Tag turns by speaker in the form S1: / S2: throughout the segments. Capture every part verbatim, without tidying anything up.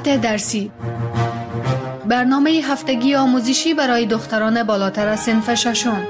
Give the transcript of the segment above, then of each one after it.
S1: مقالات درسی، برنامه هفتگی آموزشی برای دختران بالاتر از صنف ششم.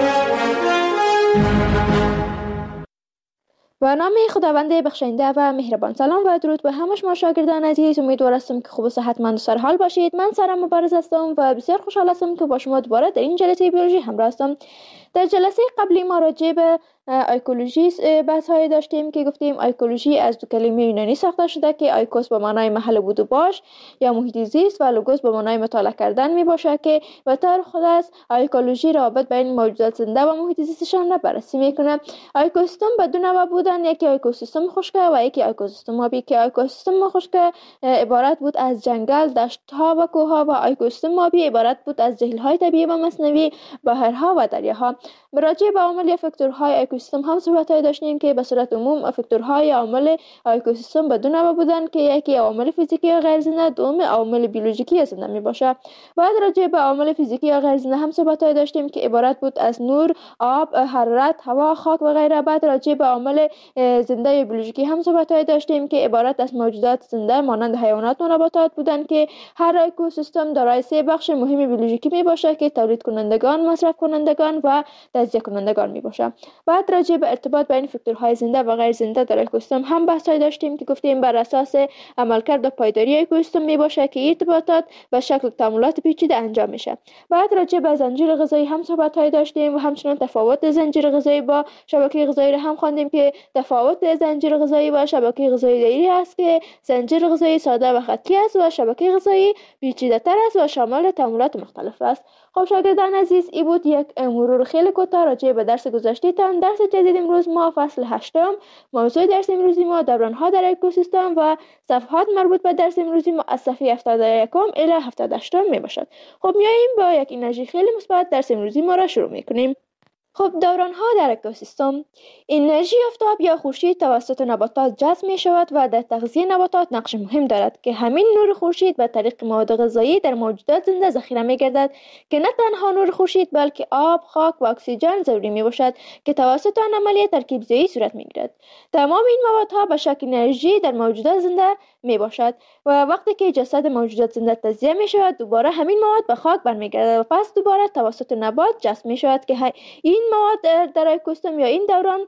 S2: با نام خداوند بخشنده و مهربان. سلام و درود به همه شما شاگردان عزیز. امیدوار هستم که خوب و صحتمند و سرحال باشید. من سارا مبارز هستم و بسیار خوشحال هستم که با شما دوباره در این جلسه بیولوژی همراه هستم. در جلسه قبلی ما راجع به ایکولوژی بحث های داشتیم که گفتیم ایکولوژی از دو کلمه یونانی ساخته شده که ایکوس به معنای محل بود و باش یا محیط زیست و لوگوس به معنای مطالعه کردن می باشه که به طور خاص ایکولوژی رابط بین موجودات زنده و محیط زیستشان را بررسی میکنه. اکوسیستم به دو نوع بودن، یکی اکوسیستم خشک و یکی اکوسیستم آبی که اکوسیستم خشک عبارت بود از جنگل، دشت‌ها و کوه‌ها و اکوسیستم آبی عبارت بود از جهیل‌های طبیعی و مصنوعی، بحرها و دریاها. راجع به عوامل یا فاکتورهای اکوسیستم هم صحبت‌های داشتیم که به صورت عموم فاکتورهای عوامل اکوسیستم به دو نوع بودن که یکی عوامل فیزیکی یا غیر زنده، دوم عوامل بیولوژیکی یا زنده میباشه. بعد راجع به عوامل فیزیکی یا غیر زنده هم صحبت‌های داشتیم که عبارت بود از نور، آب، حرارت، هوا، خاک و غیره. بعد راجع به عوامل زنده یا بیولوژیکی هم صحبت‌های داشتیم که عبارت از موجودات زنده مانند حیوانات و نباتات بودن که هر اکوسیستم دارای سه بخش مهم بیولوژیکی میباشه که تولید کنندگان، مصرف کنندگان و تجزیه کنندگان میباشه. بعد راجع به ارتباط بین فاکتورهای زنده و غیر زنده در اکوسیستم هم بحث‌های داشتیم که گفتیم بر اساس عملکرد و پایداری اکوسیستم میباشه که ارتباطات به شکل تعاملات پیچیده انجام میشه. بعد راجع به زنجیره غذایی هم صحبت‌های داشتیم و همچنین تفاوت زنجیره غذایی با شبکه غذایی را هم خواندیم که تفاوت زنجیره غذایی با شبکه غذایی دایری است که زنجیره غذایی ساده و خطی است و شبکه غذایی پیچیده‌تر است و شامل تعاملات مختلف است. خب شاگردان عزیز، این بود یک مرور خیلی کوتاه راجع به درس گذشته‌تان. درس جدید امروز ما فصل هشتم، موضوع درس امروزی ما دوران‌ها در اکوسیستم و صفحات مربوط به درس امروزی ما از صفحه هفتاد و یک الی هفتاد و هشت میباشد. خب میاییم با یک انرژی خیلی مثبت درس امروزی ما را شروع میکنیم. خب دوران‌ها در اکوسیستم. انرژی آفتاب یا خورشید توسط نباتات جذب می شود و در تغذیه نباتات نقش مهم دارد که همین نور خورشید به طریق مواد غذایی در موجودات زنده ذخیره می گردد که نه تنها نور خورشید بلکه آب، خاک و اکسیژن ضروری می باشد که توسط آن عملیه ترکیب‌زایی صورت می گیرد. تمام این موادها به شکل انرژی در موجودات زنده می باشد و وقتی که جسد موجودات زنده تجزیه می شود دوباره همین مواد به خاک برمیگردد و پس دوباره توسط نبات جذب می شود که این مواد در اکوسیستم یا این دوران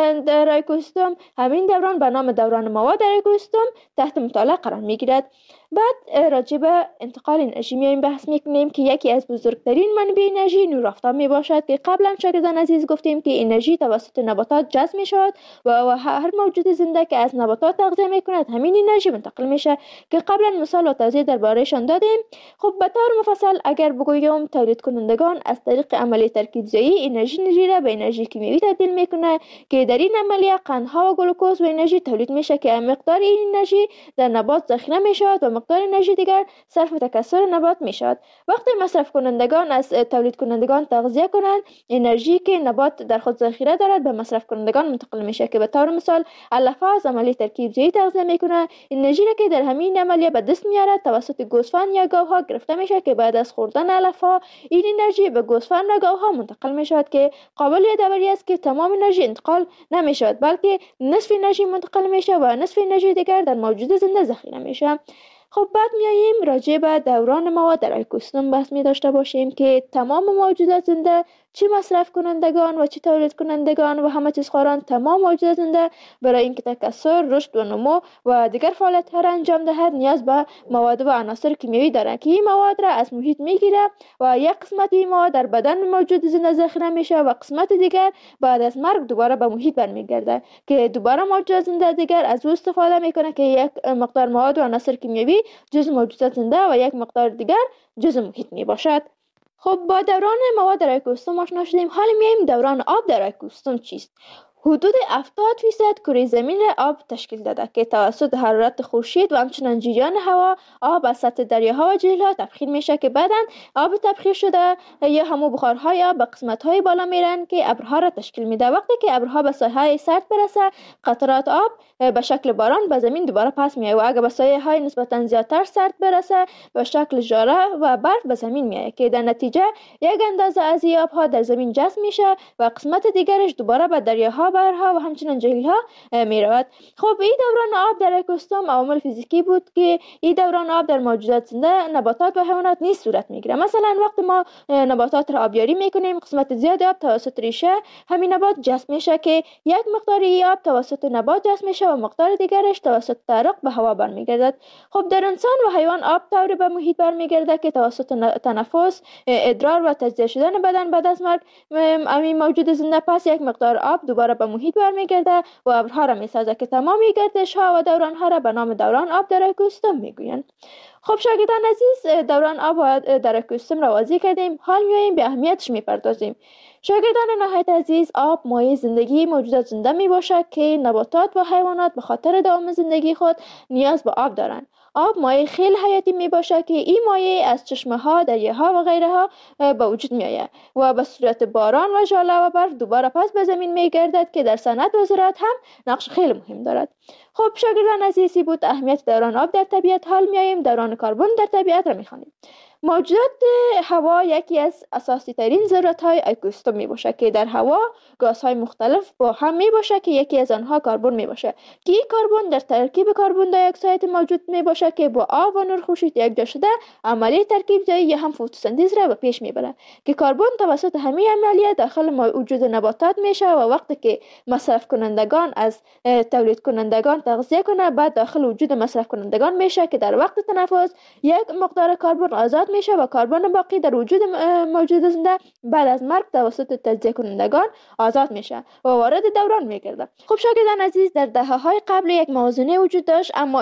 S2: در اکوسیستم، همین دوران به نام دوران مواد در اکوسیستم تحت مطالعه قرار می گیرد. بعد راجع به انتقال انرژی میایم بحث میکنیم که یکی از بزرگترین منابع انرژی نور آفتاب می باشد که قبلا شاگردان عزیز گفتیم که انرژی توسط نباتات جذب می شود و هر موجود زنده که از نباتات تغذیه می کند همین انرژی منتقل میشه که قبلا مثال و توضیح دربارهشان دادیم. خب به طور مفصل اگر بگویم تولید کنندگان از طریق عملیه ترکیب‌زایی انرژی نری را به انرژی کیمیایی تبدیل میکنه که در این عملیه قندها و گلوکوز و انرژی تولید میشه که مقدار این انرژی در نبات ذخیره می شود و مقدار انرژی دیگر صرف تکثر نبات می شود. وقتی مصرف کنندگان از تولید کنندگان تغذیه کنند، انرژی که نبات در خود ذخیره دارد به مصرف کنندگان منتقل میشه که به طور مثال علف از عملیه ترکیب‌زایی تغذیه میکنه. انرژی را که در همین عملیه به دست میارد توسط گوسفند یا گاوها گرفته میشه که بعد از خوردن علف ها این انرژی به گوسفند و گاوها منتقل میشود که قابل یادآوری است که تمام انرژی انتقال نمیشود بلکه نصف انرژی منتقل میشه و نصف انرژی دیگر در موجود زنده ذخیره میشه. خب بعد میاییم راجع به دوران مواد در اکوسیستم بحث می داشته باشیم که تمام موجودات زنده چه مصرف کنندگان و چه تولید کنندگان و همه چیز خواران تمام موجودات زنده برای اینکه تکثر، رشد و نمو و دیگر فعالیت‌ها را انجام دهد نیاز به مواد و عناصر کیمیایی دارند که این مواد را از محیط میگیره و یک قسمت این مواد در بدن موجود زنده ذخیره میشه و قسمت دیگر بعد از مرگ دوباره به محیط برمیگرده که دوباره موجودات زنده دیگر از او استفاده میکنه که یک مقدار مواد و عناصر کیمیایی جزء موجودات زنده و یک مقدار دیگر جزء محیط می باشد. خب با دوران مواد در اکوسیستم آشنا شدیم. حالا میایم دوران آب در اکوسیستم چیست؟ حدود هفتاد فیصد کره زمین را آب تشکیل داده که توسط حرارت خورشید و همچنین جریان هوا آب از سطح دریاها و جهیل‌ها تبخیر میشه که بعداً آب تبخیر شده یا همون بخارهای آب به قسمت‌های بالا میرن که ابرها را تشکیل میده. وقتی که ابرها به ساحه‌های سرد برسه قطرات آب به شکل باران به زمین دوباره پس میاد و اگر به ساحه‌های نسبتاً زیادتر سرد برسه به شکل ژاره و برف به زمین میاد که در نتیجه یک اندازه از آبها در زمین جذب میشه و قسمت دیگرش دوباره به دریاها منابعها و همچنین جهیل ها می رود. خب این دوران آب در اکوسیستم عوامل فیزیکی بود که این دوران آب در موجودات زنده نباتات و حیوانات نیز صورت میگیره. مثلا وقتی ما نباتات را آبیاری میکنیم، قسمت زیاد آب توسط ریشه همین نبات جذب میشه که یک مقدار آب توسط نبات جذب میشه و مقدار دیگرش توسط تعرق به هوا برمیگردد. خب در انسان و حیوان آب طوری به محیط برمیگرده که توسط تنفس، ادرار و تجزیه شدن بدن بعد از مرگ همین موجود زنده پس یک مقدار آب دوباره به محیط برمیگرده و ابرها را میسازه که تمام گردش ها و دوران ها را به نام دوران آب در اکوسیستم میگویند. خب شاگردان عزیز، دوران آب در اکوسیستم را واضح کردیم، حال میاییم به اهمیتش میپردازیم. شاگردان نهایت عزیز، آب مایه زندگی موجودات زنده می باشد که نباتات و حیوانات به خاطر دوام زندگی خود نیاز به آب دارند. آب مایه خیلی حیاتی می باشد که این مایه از چشمه ها، دریاها و غیره ها به وجود می آید و به صورت باران و ژاله و برف دوباره پس به زمین می گردد که در صنعت و زراعت هم نقش خیلی مهم دارد. خب شاگردان عزیزی بود اهمیت دوران آب در طبیعت. حال می آییم دوران کربن در طبیعت را می خوانیم. موجودات هوا یکی از اساسی ترین ذرات های اکوسیستم می باشد که در هوا گازهای مختلف با هم می باشد که یکی از آنها کربن می باشد که این کربن در ترکیب کربن دی اکساید موجود می باشد که با آب و نور خورشید یکجا شده عملیه ترکیب زایی یا هم فتوسنتز را به پیش می برد که کربن توسط همین عملیه داخل وجود نباتات میشه و وقتی که مصرف کنندگان از تولید کنندگان تغذیه کنه بعد داخل وجود مصرف کنندگان میشه که در وقت تنفس یک مقدار کربن آزاد میشه و کربن باقی در وجود موجود زنده بعد از مرگ توسط تجزیه کنندگان آزاد میشه و وارد دوران میگرده. خب شاگردان عزیز، در دهه‌های قبل یک موازنه وجود داشت، اما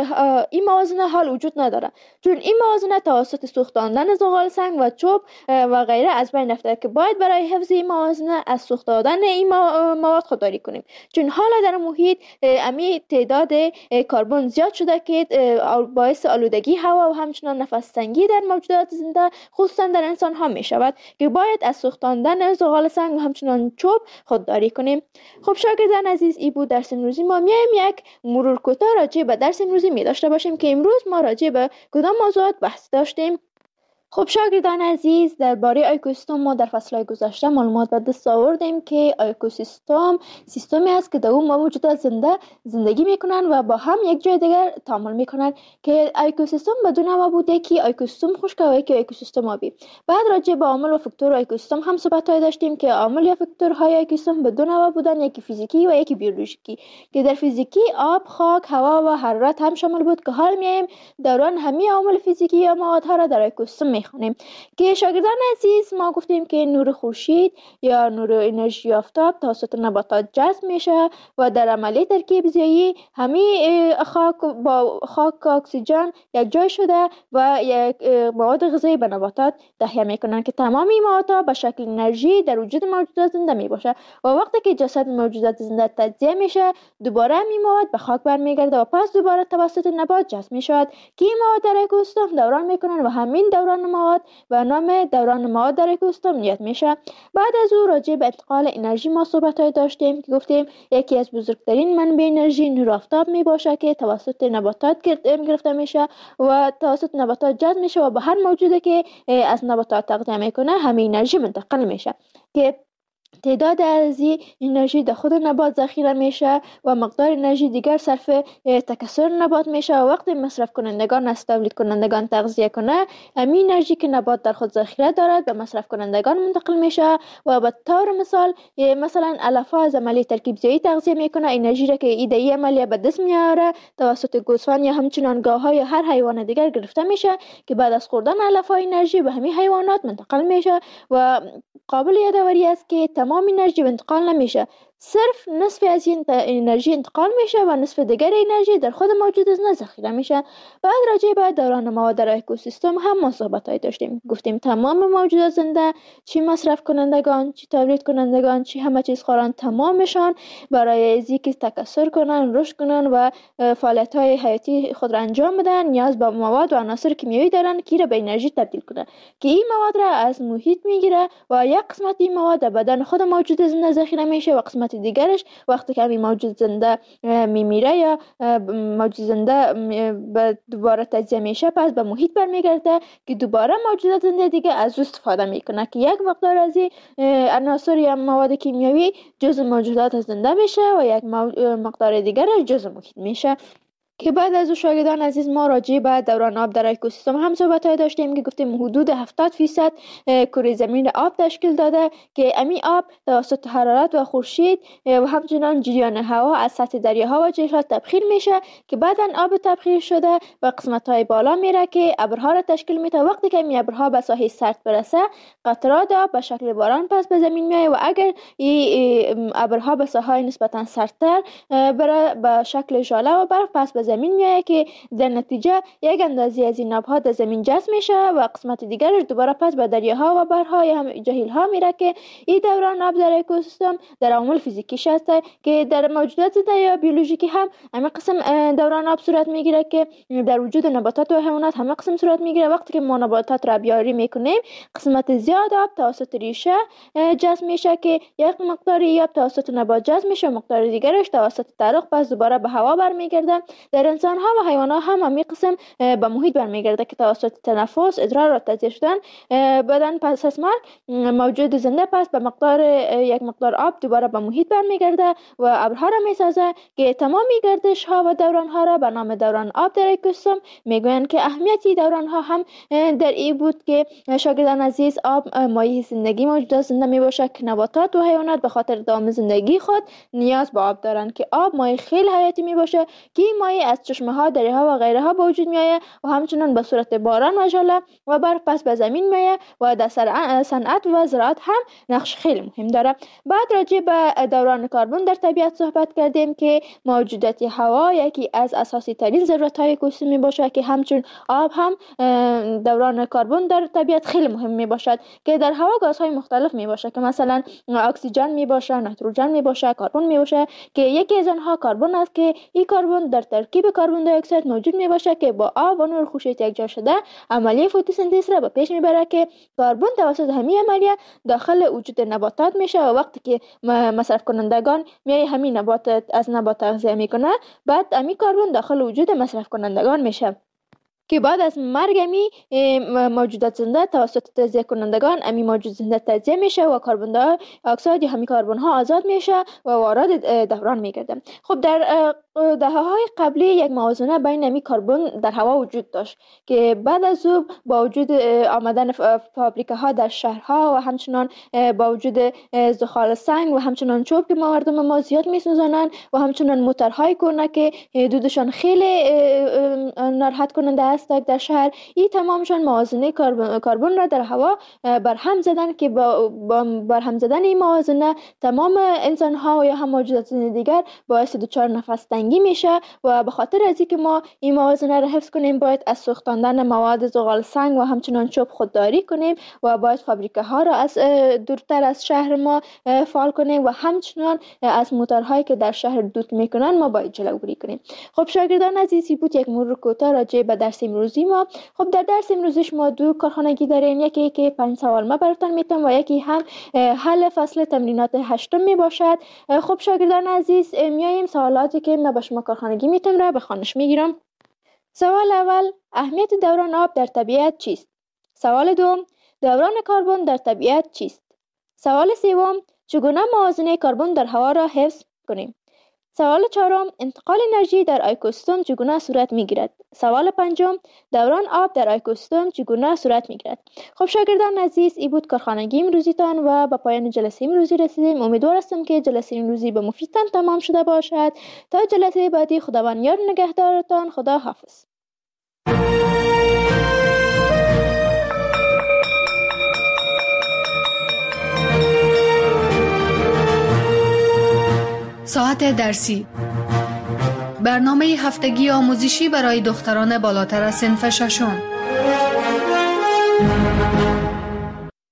S2: این موازنه حال وجود نداره، چون این موازنه توسط سوختاندن زغال سنگ و چوب و غیره از بین رفته که باید برای حفظ این موازنه از سوختاندن این مواد خودداری کنیم، چون حالا در محیط امی تعداد کربن زیاد شده که باعث آلودگی هوا و همچنان نفس تنگی در موجودات زنده خصوصا در انسان ها می شود که باید از سوختاندن زغال سنگ و همچنان چوب خودداری کنیم. خب شاگردان عزیز، ای بود درس امروزی ما. میایم یک مرور کوتاه راجع به درس امروزی می داشته باشیم که امروز ما راجع به کدام موضوعات بحث داشتیم. خب شاگردان عزیز، درباره اکوسیستم ما در فصل‌های گذشته معلومات به دست آوردیم که اکوسیستم سیستمی است که در اون موجودات زنده زندگی میکنن و با هم یک جای دیگر تعامل میکنن که اکوسیستم بدون نوع بوده که اکوسیستم خشک و یکی اکوسیستم آبی. بعد راجع به عامل و فاکتور اکوسیستم هم صحبت‌های داشتیم که عامل یا فاکتورهای اکوسیستم بدون نوع بودن، یکی فیزیکی و یکی بیولوژیکی، که در فیزیکی آب، خاک، هوا و حرارت هم شامل بود که حال میایم دوران همه عوامل فیزیکی یا موادها را در اکوسیستم خونیم. که شاگردان عزیز، ما گفتیم که نور خورشید یا نور انرژی آفتاب توسط نباتات جذب میشه و در عملیه ترکیب زایی همه خاک با خاک اکسیژن یک جای شده و یک مواد غذایی به نباتات تهیه میکنن که تمام این موادها به شکل انرژی در وجود موجودات زنده میباشه و وقتی که جسد موجودات زنده تجزیه میشه دوباره این مواد به خاک برمیگرده و پس دوباره توسط نبات جذب میشود که این مواد در اکوسیستم دوران میکنن و همین دوران مواد و نام دوران مواد در اکوسیستم نیاد میشه. بعد از او راجع به انتقال انرژی ما صحبت‌های داشتیم که گفتیم یکی از بزرگترین منبع انرژی نور آفتاب می باشه که توسط نباتات گرفته میشه و توسط نباتات جذب میشه و به هر موجودی که از نباتات تغذیه میکنه همین انرژی منتقل میشه که تعداد از این انرژی در خود نبات ذخیره میشه و مقدار انرژی دیگر صرف تکثر نبات میشه و وقتی مصرف کنندگان از تولید کنندگان تغذیه کنه همین انرژی که نبات در خود ذخیره دارد به مصرف کنندگان منتقل میشه و به طور مثال مثلا علف از عملیه ترکیب زایی تغذیه میکنه، انرژی را که ایده عملیه به دست میاره توسط گوسفند یا همچنان گاوها یا هر حیوان دیگر گرفته میشه که بعد از خوردن علف انرژی به همین حیوانات منتقل میشه و قابل یادآوری است که تمام انرژی انتقال نمیشه، صرف نصف از این انرژی انتقال میشه و نصف دیگر انرژی در خود موجود زنده ذخیره میشه. بعد راجع به دوران مواد در اکوسیستم هم ما صحبت‌های داشتیم، گفتیم تمام موجودات زنده چی مصرف کنندگان، چی تولید کنندگان، چی همه چیز خورن، تمامشان برای از اینکه تکثر کنن، رشد کنن و فعالیت‌های حیاتی خود را انجام بدن نیاز به مواد و عناصر کیمیایی دارن که را به انرژی تبدیل کنن که این مواد را از محیط میگیره و یک قسمت این مواد در بدن خود موجود زنده ذخیره میشه و قسمت قسمت دیگرش وقتی که همین موجود زنده میمیره یا موجود زنده به دوباره تجزیه میشه پس به محیط برمیگرده که دوباره موجودات زنده دیگه از او استفاده میکنه که یک مقدار از این عناصر یا مواد کیمیایی جزء موجودات زنده میشه و یک مقدار دیگر جزء محیط میشه. که بعد از او شاگردان عزیز ما راجع به دوران آب در اکوسیستم هم صحبت داشتیم که گفتیم حدود هفتاد فیصد کره زمین آب تشکیل داده که امی آب توسط حرارت و خورشید و همچنان جریان هوا از سطح دریاها و جهیزها تبخیر میشه که بعدا آب تبخیر شده و قسمت های بالا میره که ابرها را تشکیل میده. وقتی که این ابرها به ساحه سرد برسه قطرات آب به شکل باران پس به زمین میاد و اگر این ابرها به ساحه نسبتا سردتر بره به شکل ژاله و برف پس به زمین میاد که در نتیجه یک اندازه از این آبها در زمین جذب میشه و قسمت دیگرش دوباره پس به دریاها و بحرها یا هم جهیلها میره که این دوران آب در اکوسیستم در عوامل فیزیکیش هست که در موجودات زنده یا بیولوژیکی هم همه قسم دوران آب صورت میگیره که در وجود نباتات و حیوانات همه قسم صورت میگیره. وقتی که ما نباتات را بیاری میکنیم قسمت زیاد آب توسط ریشه جذب میشه که یک مقداری آب توسط نبات جذب میشه و مقدار دیگرش توسط ترق پس دوباره به هوا برمیگرده. در انسان ها و حیوانات هم همین قسم به محیط برمیگرده که توسط تنفس، ادرار و تجزیه شدن بدن پس از مرگ موجود زنده پس به مقدار یک مقدار آب دوباره به محیط برمیگرده و ابرها را میسازه که تمامی گردش ها و دوران ها را به نام دوران آب در اکوسیستم میگویند که اهمیتی دوران ها هم در این بود که شاگردان عزیز آب مایه زندگی موجودات زنده می باشه که نباتات و حیوانات به خاطر دوام زندگی خود نیاز به آب دارند که آب مایه خیلی حیاتی می باشه که این مایه از چشمه ها، دره ها و غیره ها به وجود میآید و همچنان به صورت باران و ژاله و برف پس به زمین میآید و در صنعت و زراعت هم نقش خیلی مهم داره. بعد راجع به دوران کربن در طبیعت صحبت کردیم که موجودات هوا یکی از اساسی ترین ضرورت های اکوسیستم می باشد که همچون آب هم دوران کربن در طبیعت خیلی مهم می باشد که در هوا گازهای مختلف می باشد که مثلا اکسیژن می باشه، نیتروژن می باشه، کربن می باشه که یکی از آنها کربن است که این کربن در ترکیب کربن دی اکسید موجود می باشه که با آب و نور خورشید یکجا شده عملیه فتوسنتز را به پیش میبره که کربن توسط همین عملیه داخل وجود نباتات میشه و وقتی که مصرف کنندگان میای همین نباتات از نبات تغذیه میکنه بعد همین کربن داخل وجود مصرف کنندگان میشه که بعد از مرگ امی موجودات زنده توسط تجزیه کنندگان امی موجود زنده تجزیه میشه و کربن دی اکسید یا همین کربن ها آزاد میشه و وارد دوران میگرده. خب در دهه‌های قبلی یک موازنه بین امی کربن در هوا وجود داشت که بعد از او با وجود آمدن فابریکه ها در شهرها و همچنان با وجود زغال سنگ و همچنان چوب که مردم ما زیاد میسوزانند و همچنان موتورهای کهنه که دودشان خیلی ناراحت کننده است در شهر، این تمامشان موازنه کربن را در هوا برهم زدن که با برهم زدن این موازنه تمام انسان ها یا هم موجودات دیگر باعث دچار نفس تنگی میشه و به خاطر از اینکه ما این موازنه را حفظ کنیم باید از سوختاندن مواد زغال سنگ و همچنان چوب خودداری کنیم و باید فابریکه ها را از دورتر از شهر ما فعال کنیم و همچنان از موتورهایی که در شهر دود میکنن ما باید جلوگیری کنیم. خب شاگردان عزیزی بود یک مرور کوتاه راجع به درس امروزی ما. خب در درس امروزش ما دو کارخانگی داریم، یکی که پنج سوال ما براتون میتونم و یکی هم حل فصل تمرینات هشتم می باشد. خب شاگردان عزیز میایم سوالاتی که ما به شما کارخانگی میتونم را به خوانش میگیرم. سوال اول، اهمیت دوران آب در طبیعت چیست؟ سوال دوم، دوران کربن در طبیعت چیست؟ سوال سوم، چگونه موازنه کربن در هوا را حفظ کنیم؟ سوال چهارم، انتقال انرژی در اکوسیستم چگونه صورت میگیرد؟ سوال پنجم، دوران آب در اکوسیستم چگونه صورت میگیرد؟ خب شاگردان عزیز، این بود کارخانگی امروزیتان و به پایان جلسه امروزی رسیدیم. امیدوار هستم که جلسه امروزی به مفیدتان تمام شده باشد. تا جلسه بعدی خداوند یار نگهدارتان. خدا حافظ.
S1: ساعت درسی، برنامه هفتگی آموزشی برای دختران بالاتر از صنف ششم.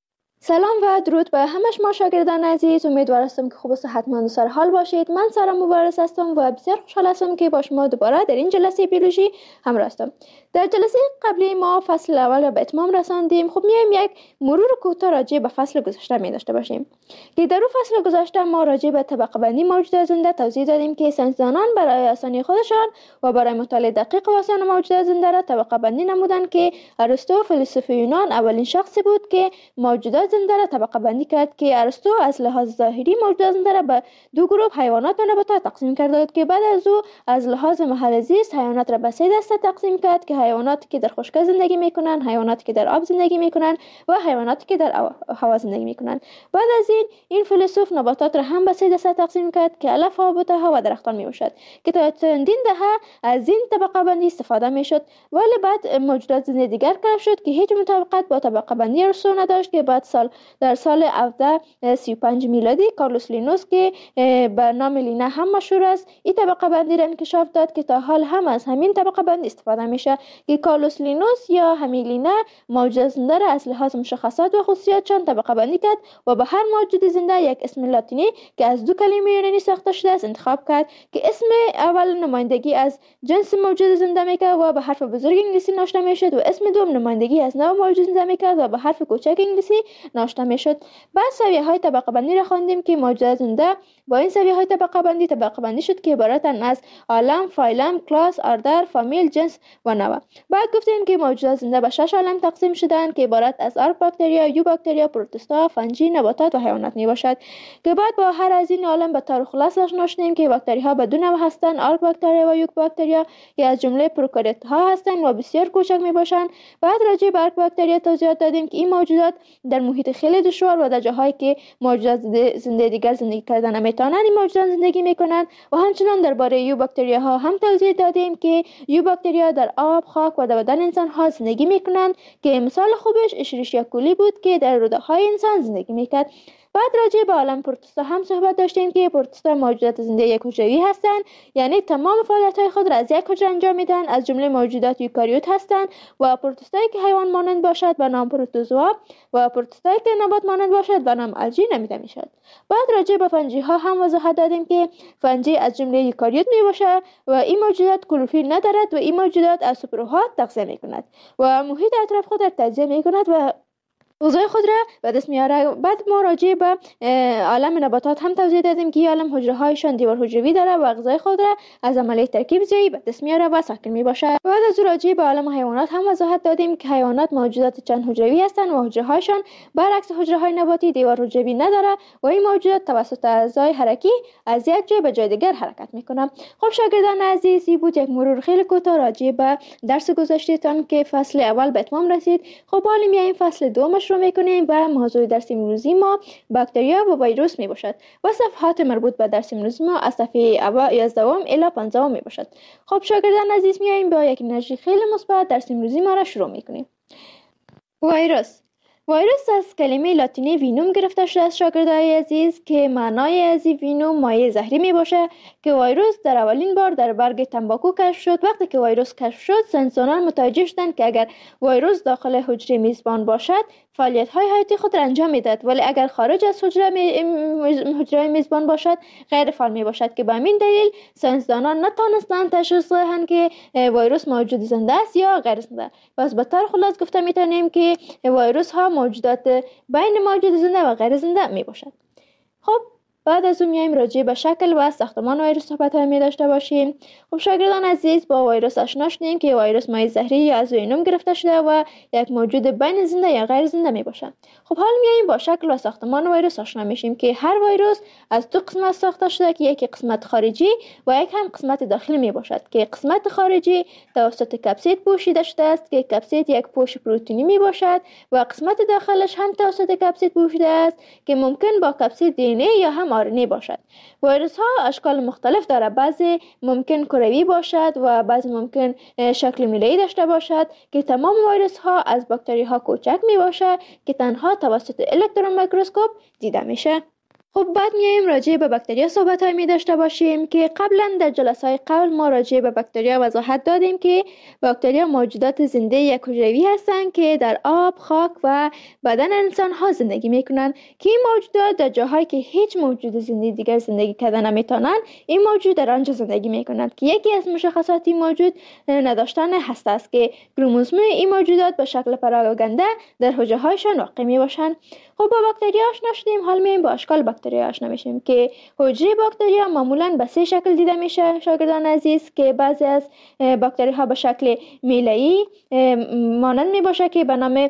S2: سلام و درود به همه شما شاگردان عزیز. امیدوار هستم که خوب و صحتمند و سر حال باشید. من سارا مبارز هستم و بسیار خوشحال هستم که با شما دوباره در این جلسه بیولوژی همراه هستم. در جلسه قبلی ما فصل اول را به اتمام رساندیم. خب میایم یک مرور کوتاه راجع به فصل گذشته می داشته باشیم که در اون فصل گذشته ما راجع به طبقه بندی موجودات زنده توضیح دادیم که ساینسدانان برای آسانی خودشان و برای مطالعه دقیق و آسان موجودات زنده را طبقه بندی نمودند که ارسطو فیلسوف یونان اولین شخصی بود که موجودات زنده را طبقه بندی کرد که ارسطو از لحاظ ظاهری موجودات زنده را به دو گروه حیوانات و نباتات تقسیم کرده بود که بعد از او از لحاظ محل زیست حیوانات را به سه دسته تقسیم کرد که حیواناتی که در خشکی زندگی میکنند، حیواناتی که در آب زندگی میکنند و حیواناتی که در هوا زندگی میکنند. بعد از این این فیلسوف نباتات را هم به سه دسته تقسیم کرد که علف ها، بوته ها و درختان میباشد که تا چندین دهه از این طبقه بندی استفاده میشد، ولی بعد موجودات زنده دیگر کشف شد که هیچ مطابقت با طبقه بندی ارسطو نداشت که بعد سال در سال هفده سی و پنج میلادی کارلوس لینوس که به نام لینا هم مشهور است این طبقه بندی را انکشاف داد که تا حال هم از همین طبقه بندی استفاده میشه که کارلوس لینوس یا همین لینا موجودات زنده را از لحاظ مشخصات و خصوصیاتشان طبقه بندی کرد و به هر موجود زنده یک اسم لاتینی که از دو کلمه یونانی ساخته شده است انتخاب کرد که اسم اول نمایندگی از جنس موجود زنده میکرد و به حرف بزرگ انگلیسی نوشته میشد و اسم دوم نمایندگی از نوع موجود زنده میکرد و به حرف کوچک انگلیسی نوشته میشد. بعد سویه های طبقه بندی را خواندیم که موجودات زنده با این سویه های طبقه بندی طبقه بندی شد که عبارتند از عالم، فایلم، کلاس، اردر، فامیل، جنس و نوع. بعد گفتیم که موجودات زنده به شش عالم تقسیم شدند که عبارت از آرک باکتریا، یو باکتریا، پروتوستا، فنجی، نباتات و حیوانات می باشد که بعد با هر از این عالم به طور خلاصه آشنا شدیم که باکتری ها به دو نوع هستند، آرک باکتریا و یو باکتریا که از جمله پروکاریوت ها هستند و بسیار کوچک می باشند. بعد راجع به آرک باکتریا توضیحات دادیم که این موجودات در محیط خیلی دشوار و در جاهایی که موجودات زنده دیگر زندگی کردن نمیتونند این موجودات زندگی میکنند و همچنان درباره یو باکتریا ها هم توضیح دادیم که یو باکتریا در آب، خاک و در بدن انسان ها زندگی میکنند که مثال خوبش اشریشیا کولی بود که در روده های انسان زندگی میکرد. بعد راجع به عالم پروتوستا هم صحبت داشتیم که پروتوستا موجودات زنده یک حجروی هستند، یعنی تمام فعالیت‌های خود را از یک حجره انجام میدن، از جمله موجودات یوکاریوت هستند و پروتوستایی که حیوان مانند باشد به نام پروتوزوا و پروتوستایی که نبات مانند باشد به نام الژی نامیده میشد. بعد راجع به فنجی ها هم وضاحت دادیم که فنجی از جمله یوکاریوت میباشد و این موجودات کلروفیل ندارد و این موجودات از سوپرها تغذیه میکند و محیط اطراف خود را تجزیه میکند و غذای خود را به دست میاره. بعد ما راجع به عالم نباتات هم توضیح دادیم که عالم حجره هایشان دیوار حجروی داره و غذای خود را از عملیه ترکیب زیایی به دست میاره و ساکن میباشه. بعد از راجع به عالم حیوانات هم وضاحت دادیم که حیوانات موجودات چند حجروی هستند و حجره هایشان برعکس حجره های نباتی دیوار حجروی نداره و این موجودات توسط اعضای حرکی از یک جای به جای دیگر حرکت میکنه. خب شاگردان عزیز، این بود یک مرور خیلی کوتاه راجع به درس گذشتهتان که فصل اول به اتمام رسید. خب حالا میایم فصل دومش رو میکنیم و موضوع درس امروزی ما باکتریا و ویروس می باشد و صفحات مربوط به درس امروزی ما از صفحه یازدهم الی پانزدهم می باشد. خب شاگردان عزیز، میایم با یک انرژی خیلی مثبت درس امروزی ما را شروع میکنیم. ویروس ویروس از کلمه لاتینی وینوم گرفته شده است شاگردای عزیز که معنای از این وینوم مایع زهری می باشه که ویروس در اولین بار در برگ تنباکو کشف شد. وقتی که ویروس کشف شد ساینسدانان متوجه شدند که اگر ویروس داخل حجره میزبان باشد فعالیت های حیاتی خود را انجام میدهد، ولی اگر خارج از حجره می... حجره میزبان باشد غیر فعال می باشد که به همین دلیل ساینسدانان نتوانستند تشخیص دهند که ویروس موجود زنده است یا غیر زنده. پس به طور خلاص گفته میتونیم که ویروس ها موجودات بین موجود زنده و غیر زنده می باشد. خب بعد از اون میایم راجع به شکل و ساختمان ویروس صحبت می داشته باشیم. خب شاگردان عزیز، با ویروس آشنا شدیم که ویروس مایع زهری یا از وینوم گرفته شده و یک موجود بین زنده یا غیر زنده می باشد. خب حالا میایم با شکل و ساختمان ویروس آشنا میشیم که هر ویروس از دو قسمت ساخته شده که یکی قسمت خارجی و یک هم قسمت داخلی می باشد که قسمت خارجی توسط کپسید پوشیده شده است که کپسید یک پوش پروتئینی می باشد و قسمت داخلش هم توسط کپسید پوشیده است که ممکن با کپسید دی ان ای یا هم آر ان ای باشد. ویروس ها اشکال مختلف داره، بعضی ممکن کروی باشد و بعضی ممکن شکل میله‌ای داشته باشد که تمام ویروس ها از باکتری ها کوچک می باشد که تنها توسط الکترون میکروسکوپ دیده میشه. خب بعد میایم راجع به باکتریا صحبت های می داشته باشیم که قبلا در جلسه های قبل ما راجع به باکتریا وضاحت دادیم که باکتریا موجودات زنده یک حجروی هستند که در آب، خاک و بدن انسان ها زندگی میکنند که این موجودات در جاهایی که هیچ موجود زنده دیگر زندگی کردن نمیتونند این موجود در آنجا زندگی میکنند که یکی از مشخصات این موجود نداشتن هسته است که کروموزوم این موجودات به شکل پراگنده در حجره هایشان واقع می باشند. خب با باکتریا آشنا شدیم، حال میایم با اشکال باکتریا آشنا میشیم که حجره باکتریا معمولا به سه شکل دیده میشه شاگردان عزیز، که بعضی از باکتری ها به شکل میله‌ای مانند می باشه که به نام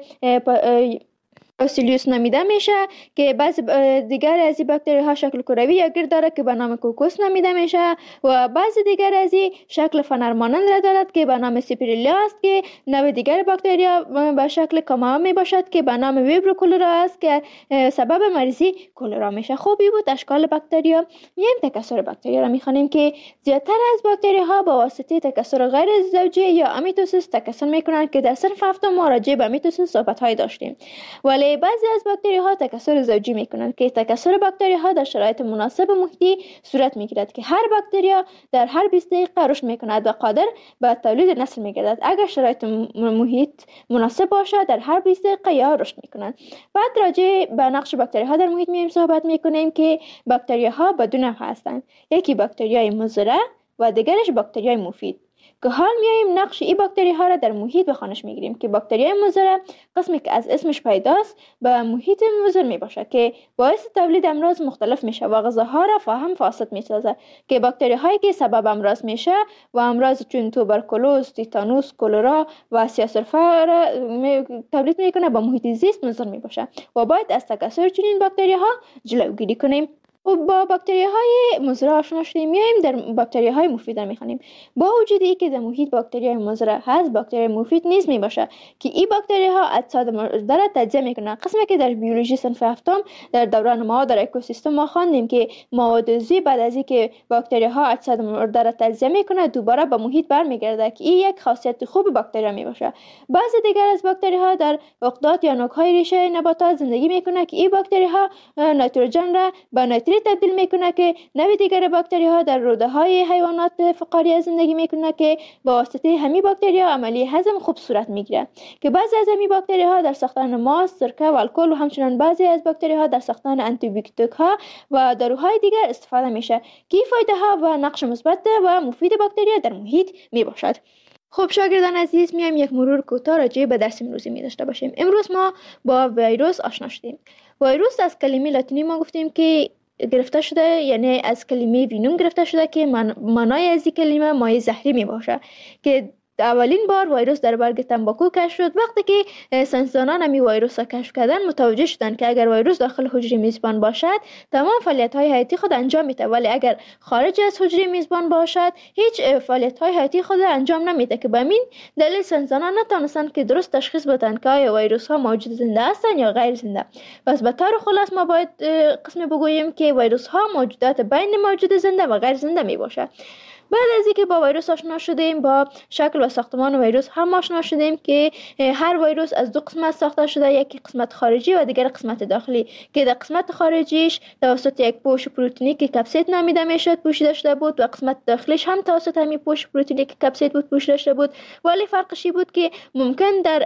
S2: باسیلیوس نامیده میشه، که بعضی دیگر از این باکتری ها شکل کروی یا گرد داره که به نام کوکوس نامیده میشه و بعضی دیگر از این شکل فنر مانند را دارد که به نام سیپریلا است، که نوع دیگر باکتریا به شکل کاما می باشد که به نام ویبرو کولرا است که سبب مریضی کولرا میشه. خوبی بود اشکال باکتریا. میایم تکثر باکتریا را میخوانیم که زیادتر از باکتری ها با واسطه تکثر غیر زوجی یا امیتوسیس تکثر میکنند که در صنف هفتم ما راجع به امیتوسیس صحبت های داشتیم، ولی بعضی از باکتری ها تکثر زوجی میکنند که تکثر باکتری ها در شرایط مناسب محیطی صورت میگیرد که هر باکتریا در هر بیست دقیقه رشد میکند و قادر به تولید نسل میگردد. اگر شرایط محیط مناسب باشد در هر بیست دقیقه یا رشد میکنند. بعد راجع به نقش باکتری ها در محیط میایم صحبت میکنیم که باکتری ها به دو نوع هستند، یکی باکتریای مضر و دیگرش باکتریای مفید، که حال میایم نقش این باکتری ها را در محیط به خوانش میگیریم که باکتریای مضر قسمی که از اسمش پیداست به محیط مضر می باشد که باعث تولید امراض مختلف میشه و غذاها را فاهم فاسد میسازد، که باکتری هایی که سبب امراض میشه و امراض چون توبرکولوز، تیتانوس، کولرا و سیاه‌سرفه را تولید میکنه به محیط زیست مضر می باشه و باید از تکثر چنین باکتری ها جلوگیری کنیم. و با باکتری های مضر آشنا شدیم، میایم در باکتری های مفید را میخوانیم. با وجود ای که در محیط باکتری های مضر هست، باکتری مفید نیز می باشه که این باکتری ها اجساد مرده را تجزیه میکنن، قسمی که در بیولوژی صنف هفتم در دوران ما در اکوسیستم ما خواندیم که مواد عضوی بعد از اینکه باکتری ها اجساد مرده را تجزیه میکنه دوباره به محیط برمیگرده که این یک خاصیت خوب باکتری می باشه. بعضی دیگر از باکتری ها در عقدات یا نوک های ریشه نباتات زندگی میکنه که این باکتری ها نیتروژن را به تبدیل میکنه که نوع دیگر باکتری ها در روده های حیوانات فقاریه زندگی میکنه که با واسطه همین باکتری ها عملی هضم خوب صورت میگیره، که بعضی از همین باکتری ها در ساختن ماست، سرکه و الکل و همچنین بعضی از باکتری ها در ساختن آنتی بیوتیک ها و داروهای دیگر استفاده میشه که فایده ها و نقش مثبت و مفید باکتری در محیط میباشد. خب شاگردان عزیز، میایم یک مرور کوتاه راجع به درس امروزی می داشته باشیم. امروز ما با ویروس آشنا شدیم. ویروس از کلمه لاتینی ما گفتیم که گرفته شده، یعنی از کلمه وینوم گرفته شده که معنای از این کلمه مایع زهری می باشه، که اولین بار ویروس در برگ تنباکو کشف شد. وقتی که ساینسدانان می ویروس را کشف کردن متوجه شدند که اگر ویروس داخل حجره میزبان باشد تمام فعالیت های حیاتی خود انجام میده، ولی اگر خارج از حجره میزبان باشد هیچ فعالیت های حیاتی خود انجام نمیده، که به همین دلیل ساینسدانان نتونستند که درست تشخیص بدن که آیا ویروس ها موجود زنده هستند یا غیر زنده. پس به طور خلاص ما باید قسم بگوییم که ویروس ها موجودات بین موجود زنده و غیر زنده می باشد. بعد از اینکه با ویروس آشنا شدیم، با شکل و ساختمان ویروس هم آشنا شدیم که هر ویروس از دو قسمت ساخته شده، یکی قسمت خارجی و دیگر قسمت داخلی، که در قسمت خارجیش توسط یک پوش پروتئینی که کپسید نامیده میشد پوشیده شده بود و قسمت داخلیش هم توسط همین پوش پروتئینی که کپسید بود پوشیده شده بود، ولی فرقش بود که ممکن در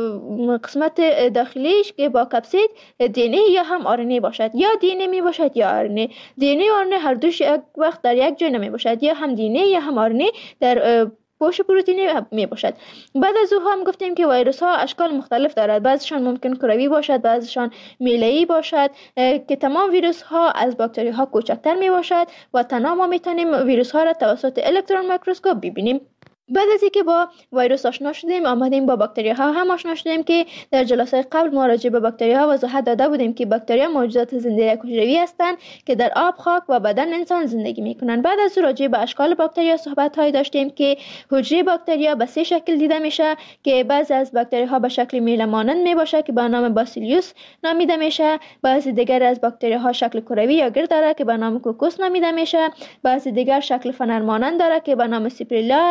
S2: قسمت داخلیش که با کپسید دی ان ای یا هم آر ان ای باشد، یا دی ان ای می باشد یا آر ان ای. دی ان ای و آر ان ای هر دوش یک وقت در یک جای نمی باشد، یا هم دی ان ای یا هم آر ان ای در پوش پروتئینی می باشد. بعد از او هم گفتیم که ویروس ها اشکال مختلف دارد، بعضیشان ممکن کروی باشد، بعضیشان میله‌ای باشد، که تمام ویروس ها از باکتری ها کوچکتر می باشد و تنها ما میتونیم ویروس ها را توسط الکترون میکروسکوپ ببینیم. بعد از اینکه با ویروس آشنا شدیم آمدیم با باکتری ها هم آشنا شدیم که در جلسه قبل ما راجع به باکتری ها وضاحت داده بودیم که باکتری ها موجودات زنده حجروی هستند که در آب، خاک و بدن انسان زندگی میکنند. بعد از راجع به اشکال باکتری ها صحبت های داشتیم که حجره باکتری ها به سه شکل دیده میشه، که بعضی از باکتری ها به شکل میله مانند می باشه که به نام باسیلیوس نامیده میشه، بعضی دیگر از باکتری ها شکل کروی یا گرد داره که به نام کوکوس نامیده میشه، بعضی دیگر شکل فنر مانند داره که به نام سیپریلا است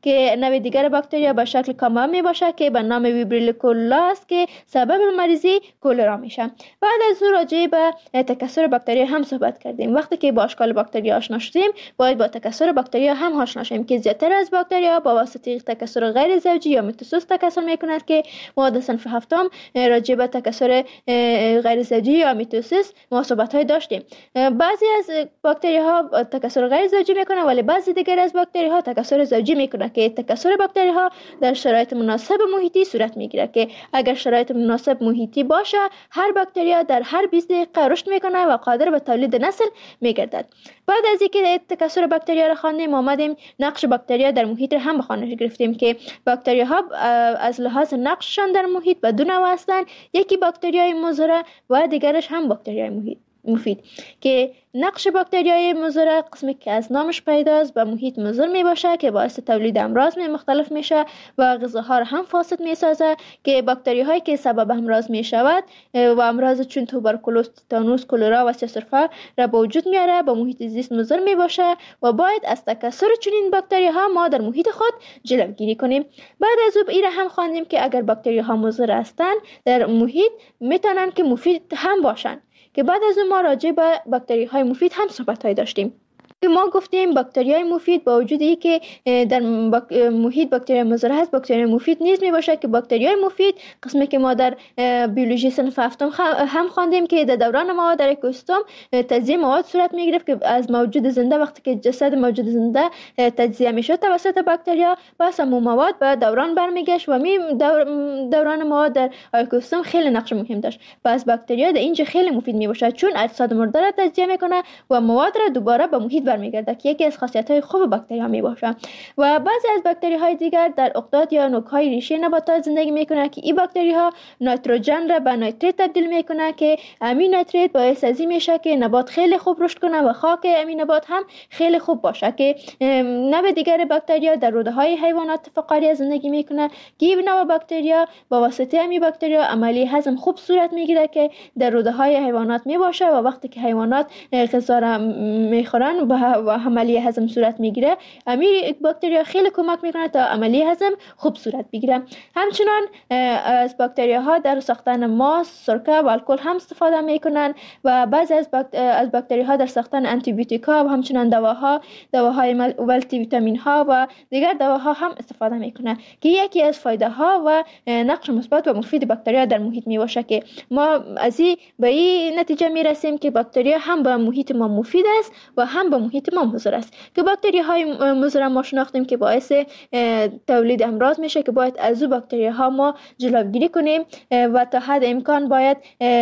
S2: که نوع دیگر باکتریا به شکل کاما می باشه که به نام ویبریل کولera است که سبب مریضی کولرا میشه. بعد از او راجع به تکثر باکتریا هم صحبت کردیم. وقتی که با اشکال باکتریا آشنا شدیم باید با تکثر باکتریا هم آشنا شیم که زیادتر از باکتریا با واسطه تکثر غیر زوجی یا میتوسیس تکثر میکنند که ما در صنف هفتم راجع به تکثر غیر زوجی یا میتوسیس محاسبات های داشتیم. بعضی از باکتری ها تکثر غیر زوجی میکنه ولی بعضی دیگر از باکتری ها تکثر زوجی میکنه که تکثر باکتری ها در شرایط مناسب محیطی صورت میگیره که اگر شرایط مناسب محیطی باشه هر باکتریا در هر بیست دقیقه رشد میکنه و قادر به تولید نسل میگردد. بعد از اینکه تکثر باکتریا را خواندیم آمدیم نقش باکتریا در محیط را هم به خوانش گرفتیم که باکتریا ها از لحاظ نقششان در محیط به دو نوع هستند. یکی باکتریای مضر و دیگرش هم باکتریای محیط مفید که نقش باکتریای مضر قسمی که از نامش پیداست به محیط مضر می باشه که باعث تولید امراض مختلف میشه و غذاها را هم فاسد می سازه که باکتری هایی که سبب امراض می شود و امراض چون توبرکولوز، تتانوس، کولرا و سیاسرفه را به وجود میاره به محیط زیست مضر می باشه و باید از تکثر چنین باکتری ها ما در محیط خود جلوگیری کنیم. بعد از او ایره هم خواندیم که اگر باکتری ها مضر هستند در محیط میتونن که مفید هم باشن که بعد از اون ما راجع به باکتری های مفید هم صحبت های داشتیم که ما گفتیم باکتری های مفید با وجود ای که در باک... محیط باکتری مضر هست باکتری مفید نیز می باشه که باکتری های مفید قسمی که ما در بیولوژی صنف هفتم هم خواندیم که در دوران ما در اکوسیستم تجزیه مواد صورت می گرفت که از موجود زنده وقتی که جسد موجود زنده تجزیه می شد توسط باکتریا پس همون مواد به دوران برمیگشت و می دور... دوران مواد در اکوسیستم خیلی نقش مهم داشت. پس باکتریا در اینجا خیلی مفید می باشه چون اجساد مرده را تجزیه میکنه و مواد را دوباره به محیط برمیگرده که یکی از خاصیت‌های خوب باکتریا میباشه. و بعضی از باکتری‌های دیگر در اقداد یا نوک‌های ریشه نباتات زندگی میکنه که این باکتری‌ها نیتروژن را به نیتریت تبدیل میکنه که امین نیتریت باعث از این میشه که نبات خیلی خوب رشد کنه و خاک امین نبات هم خیلی خوب باشه که نوع دیگر باکتریا در روده‌های حیوانات فقاریه زندگی میکنه که این نوع باکتریا با واسطه همین باکتریا عملی هضم خوب صورت میگیره که در روده‌های حیوانات میباشه و وقتی که حیوانات غذا را میخورن و عملی هضم صورت میگیره امیر باکتریا خیلی کمک میکنه تا عملی هضم خوب صورت بگیره. همچنان از باکتریا ها در ساختن ماست، سرکه و الکل هم استفاده میکنن و بعضی از باکت... از باکتریا ها در ساختن آنتی بیوتیکا و همچنان دواها دواهای ملتی ویتامین ها و دیگر دواها هم استفاده میکنه که یکی از فایده ها و نقش مثبت و مفید باکتریا در محیط میباشه که ما از این به این نتیجه میرسیم که باکتریا هم به محیط ما مفید است و هم به محیط ما مضر است که باکتری های مضر ما شناختیم که باعث تولید امراض میشه که باید از او باکتری ها ما جلوگیری کنیم و تا حد امکان باید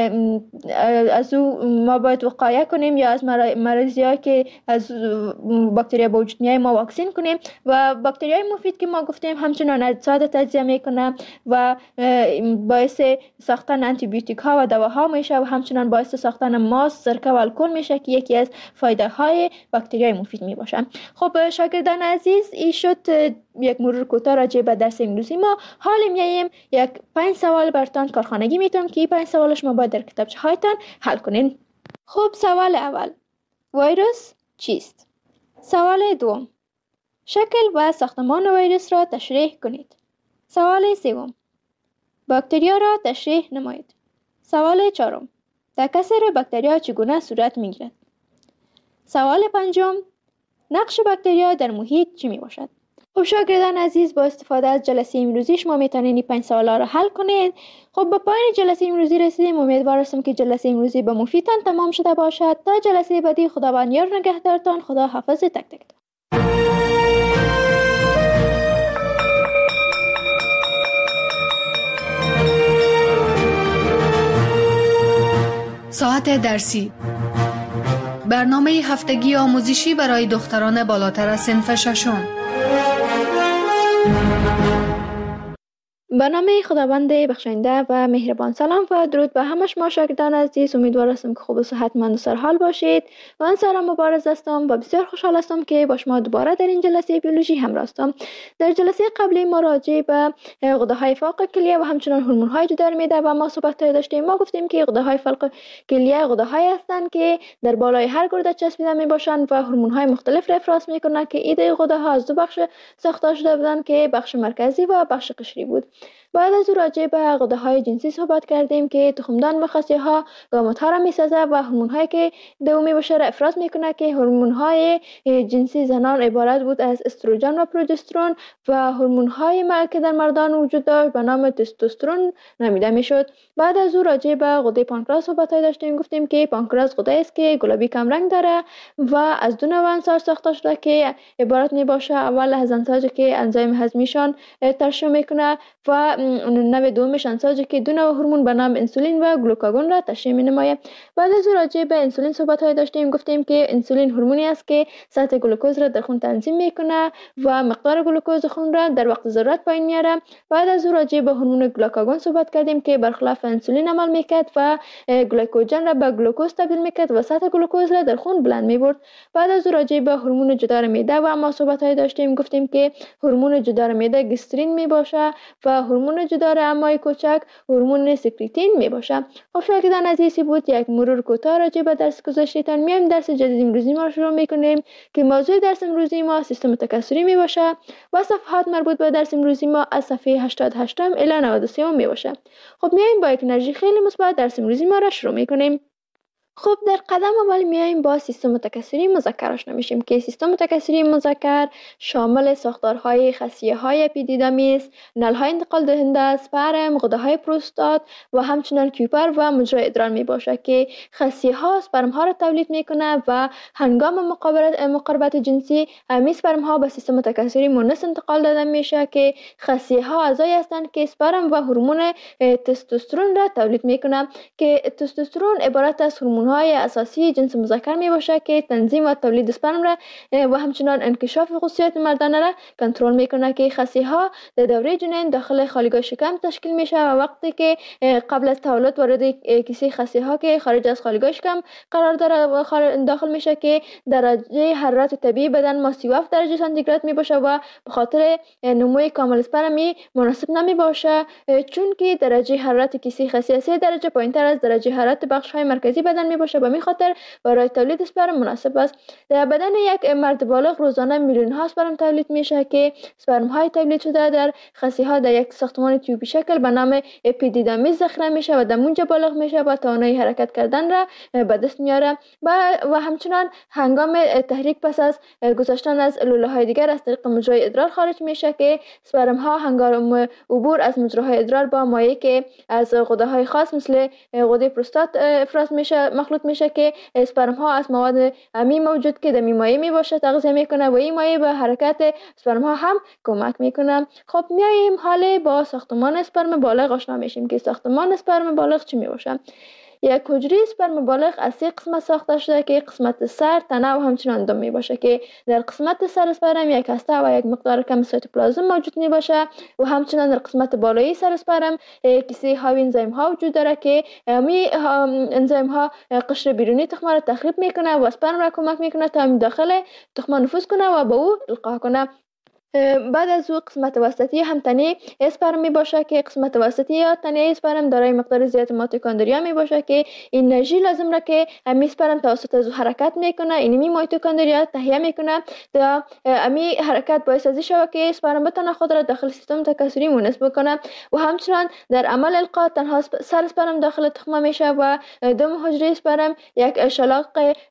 S2: از او ما باید وقایه کنیم یا از مریضی ها که از باکتری با وجود میای ما واکسین کنیم. و باکتری های مفید که ما گفتیم همچنان اجساد تجزیه میکنه و باعث ساختن آنتی بیوتیک ها و دواها میشه و همچنان باعث ساختن ماست، سرکه و الکل میشه که یکی از فایده های باکتریای مفید می باشن. خب شاگردان عزیز این شد یک مرور کوتاه راجع به درس امروزی ما. حالا میایم یک پنج سوال براتون کارخانگی میتونم که این پنج سوال شما باید در کتابچه هایتان حل کنین. خب سوال اول ویروس چیست؟ سوال دوم شکل و ساختمان ویروس را تشریح کنید. سوال سوم باکتریا را تشریح نمایید. سوال چهارم تکثر باکتریا چگونه صورت میگیرد؟ سوال پنجم نقش باکتریا در محیط چی می باشد؟ خب شاگردان عزیز با استفاده از جلسه امروزی شما میتونید این پنج سوالا را حل کنید. خب با پایان جلسه امروزی رسیدیم. امیدوار هستم که جلسه امروزی به مفیدتان تمام شده باشد. تا جلسه بعدی خداوند یار نگهدارتان. خدا حافظ تک تک.
S1: ساعت درسی برنامه هفتگی آموزشی برای دختران بالاتر از صنف ششم.
S2: به نام خداوند بخشنده و مهربان. سلام و درود به همه شما شاگردان عزیز. امیدوار هستم که خوب و صحتمند و سرحال باشید. من سارا مبارز هستم و بسیار خوشحال هستم که با شما دوباره در این جلسه بیولوژی همراه هستم. در جلسه قبلی ما راجع به غده‌های فوق کلیه و همچنین هورمون‌های جدار معده و ما صحبت داشتیم. ما گفتیم که غده‌های فوق کلیه غده‌هایی هستند که در بالای هر گرده چسبیده میباشند و هورمون‌های مختلف را افراز میکنند که ایده غده‌ها از دو بخش ساخته شده بودند که بخش مرکزی و بخش قشری بود. بعد از او راجع به غده‌های جنسی صحبت کردیم که تخمدان و خصیه‌ها گامت‌ها را می‌سازه و هورمون‌هایی که در اون میباشه را افراز میکنه که هورمون‌های جنسی زنان عبارت بود از استروژن و پروژسترون و هورمون‌های که در مردان وجود داشت به نام تستوسترون نامیده میشد. بعد از او راجع به غده پانکراس صحبت داشتیم. گفتیم که پانکراس غده است که گلابی کم رنگ داره و از دو نوع انساج ساخته شده که عبارت میباشه اول از انساجی که انزیم هضمیشان ترشح میکنه و نوع دومش انساجی که دو نوع هورمون به نام انسولین و گلوکاگون را تشکیل می‌نماید. بعد از او راجع به انسولین صحبت های داشتیم. گفتیم که انسولین هورمونی است که سطح گلوکوز را در خون تنظیم میکنه و مقدار گلوکوز خون را در وقت ضرورت پایین میاره. بعد از او راجع به هورمون گلوکاگون صحبت کردیم که برخلاف انسولین عمل میکرد و گلیکوژن را به گلوکوز تبدیل میکرد و سطح گلوکوز را در خون بلند میبرد. بعد از او راجع به هورمون جدار معده و ما صحبت های داشتیم. گفتیم که هورمون جدار معده گسترین میباشه و هورمون جدار امعای کوچک هورمون سکریتین میباشه. خب شاگردان عزیزی بود یک مرور کوتاه راجع به درس گذشته‌تان. میایم درس جدید امروزی ما رو شروع میکنیم که موضوع درس امروزی ما سیستم تکثری میباشه و صفحات مربوط به درس امروزی ما از صفحه هشتاد و هشت الی نود و سه میباشه. خب میایم با یک انرژی خیلی مثبت درس امروزی ما رو شروع میکنیم. خب در قدم اول میایم با سیستم تکثری مذکر آشنا میشیم که سیستم تکثری مذکر شامل ساختارهای خصیه‌های اپیدیدامیس، نل‌های انتقال دهنده، اسپرم، غده‌های پروستات و همچنین کیوپر و مجرای ادرار میباشه که خصیه‌ها اسپرم ها را تولید میکنه و هنگام مقابلت مقاربت جنسی همین اسپرم ها به سیستم تکثری مونس انتقال داده میشه که خصیه‌ها اعضایی هستند که اسپرم و هورمون تستوسترون را تولید میکنه که تستوسترون عبارت از هورمون های اساسی جنس مذکر می باشه که تنظیم و تولید اسپرم را و همچنان انکشاف خصوصیات مردانه را کنترل میکنه که خصیه ها در دوره جنین داخل خالیگاه شکم تشکیل میشه و وقتی که قبل از تولد وارد کیسه خصیه ها که خارج از خالیگاه شکم قرار داره داخل میشه که درجه حرارت طبیعی بدن ما سی و هفت درجه سانتیگراد می باشه و به خاطر نموی کامل اسپرم مناسب نمی باشه چون که درجه حرارت کیسه خصیه سه درجه پایینتر از درجه حرارت بخش های مرکزی بدن می باشه. به می خاطر برای تولید اسپرم مناسب است. در بدن یک مرد بالغ روزانه میلیون ها اسپرم تولید میشه که اسپرم های تولید شده در خصیه ها در یک ساختمان تیوبی شکل به نام اپیدیدامیس ذخیره میشه و در اونجا بالغ میشه و توانایی حرکت کردن را به دست میاره و همچنان هنگام تحریک پس از گذشتن از لوله های دیگر از طریق مجرای ادرار خارج میشه که اسپرم ها هنگام عبور از مجراهای ادرار با مایع که از غده های خاص مثل غده پروستات افراز میشه مخلوط میشه که اسپرم ها از مواد امی موجود که در مایع می باشه تغذیه میکنه و این مایع به حرکت اسپرم ها هم کمک میکنه. خب میایم حالا با ساختمان اسپرم بالغ آشنا میشیم که ساختمان اسپرم بالغ چی می باشه. یک حجره اسپرم بالغ از سه قسمت ساخته شده که قسمت سر، تنه و همچنین اندام می باشه که در قسمت سر اسپرم یک هسته و یک مقدار کم سایتوپلازم موجود می باشه و همچنین در قسمت بالایی سر اسپرم کیسه حاوی انزیم ها وجود داره که می انزیم ها قشر بیرونی تخم را تخریب میکنه و اسپرم را کمک میکنه تا داخل تخم نفوذ کنه و به او القا کنه. بعد از او قسمت وسطی هم تنه اسپرم می باشه که قسمت وسطی یا تنه اسپرم دارای مقدار زیاد میتوکندریا می باشه که انرژی لازم را که امی اسپرم توسط از حرکت میکنه اینمی میتوکندریا تهیه میکنه تا امی حرکت باعث از شود که اسپرم بتونه خود را داخل سیستم تکثری مونس بکنه و همچنین در عمل القا تنها سر اسپرم داخل تخم میشه و دم حجره اسپرم یک شلاق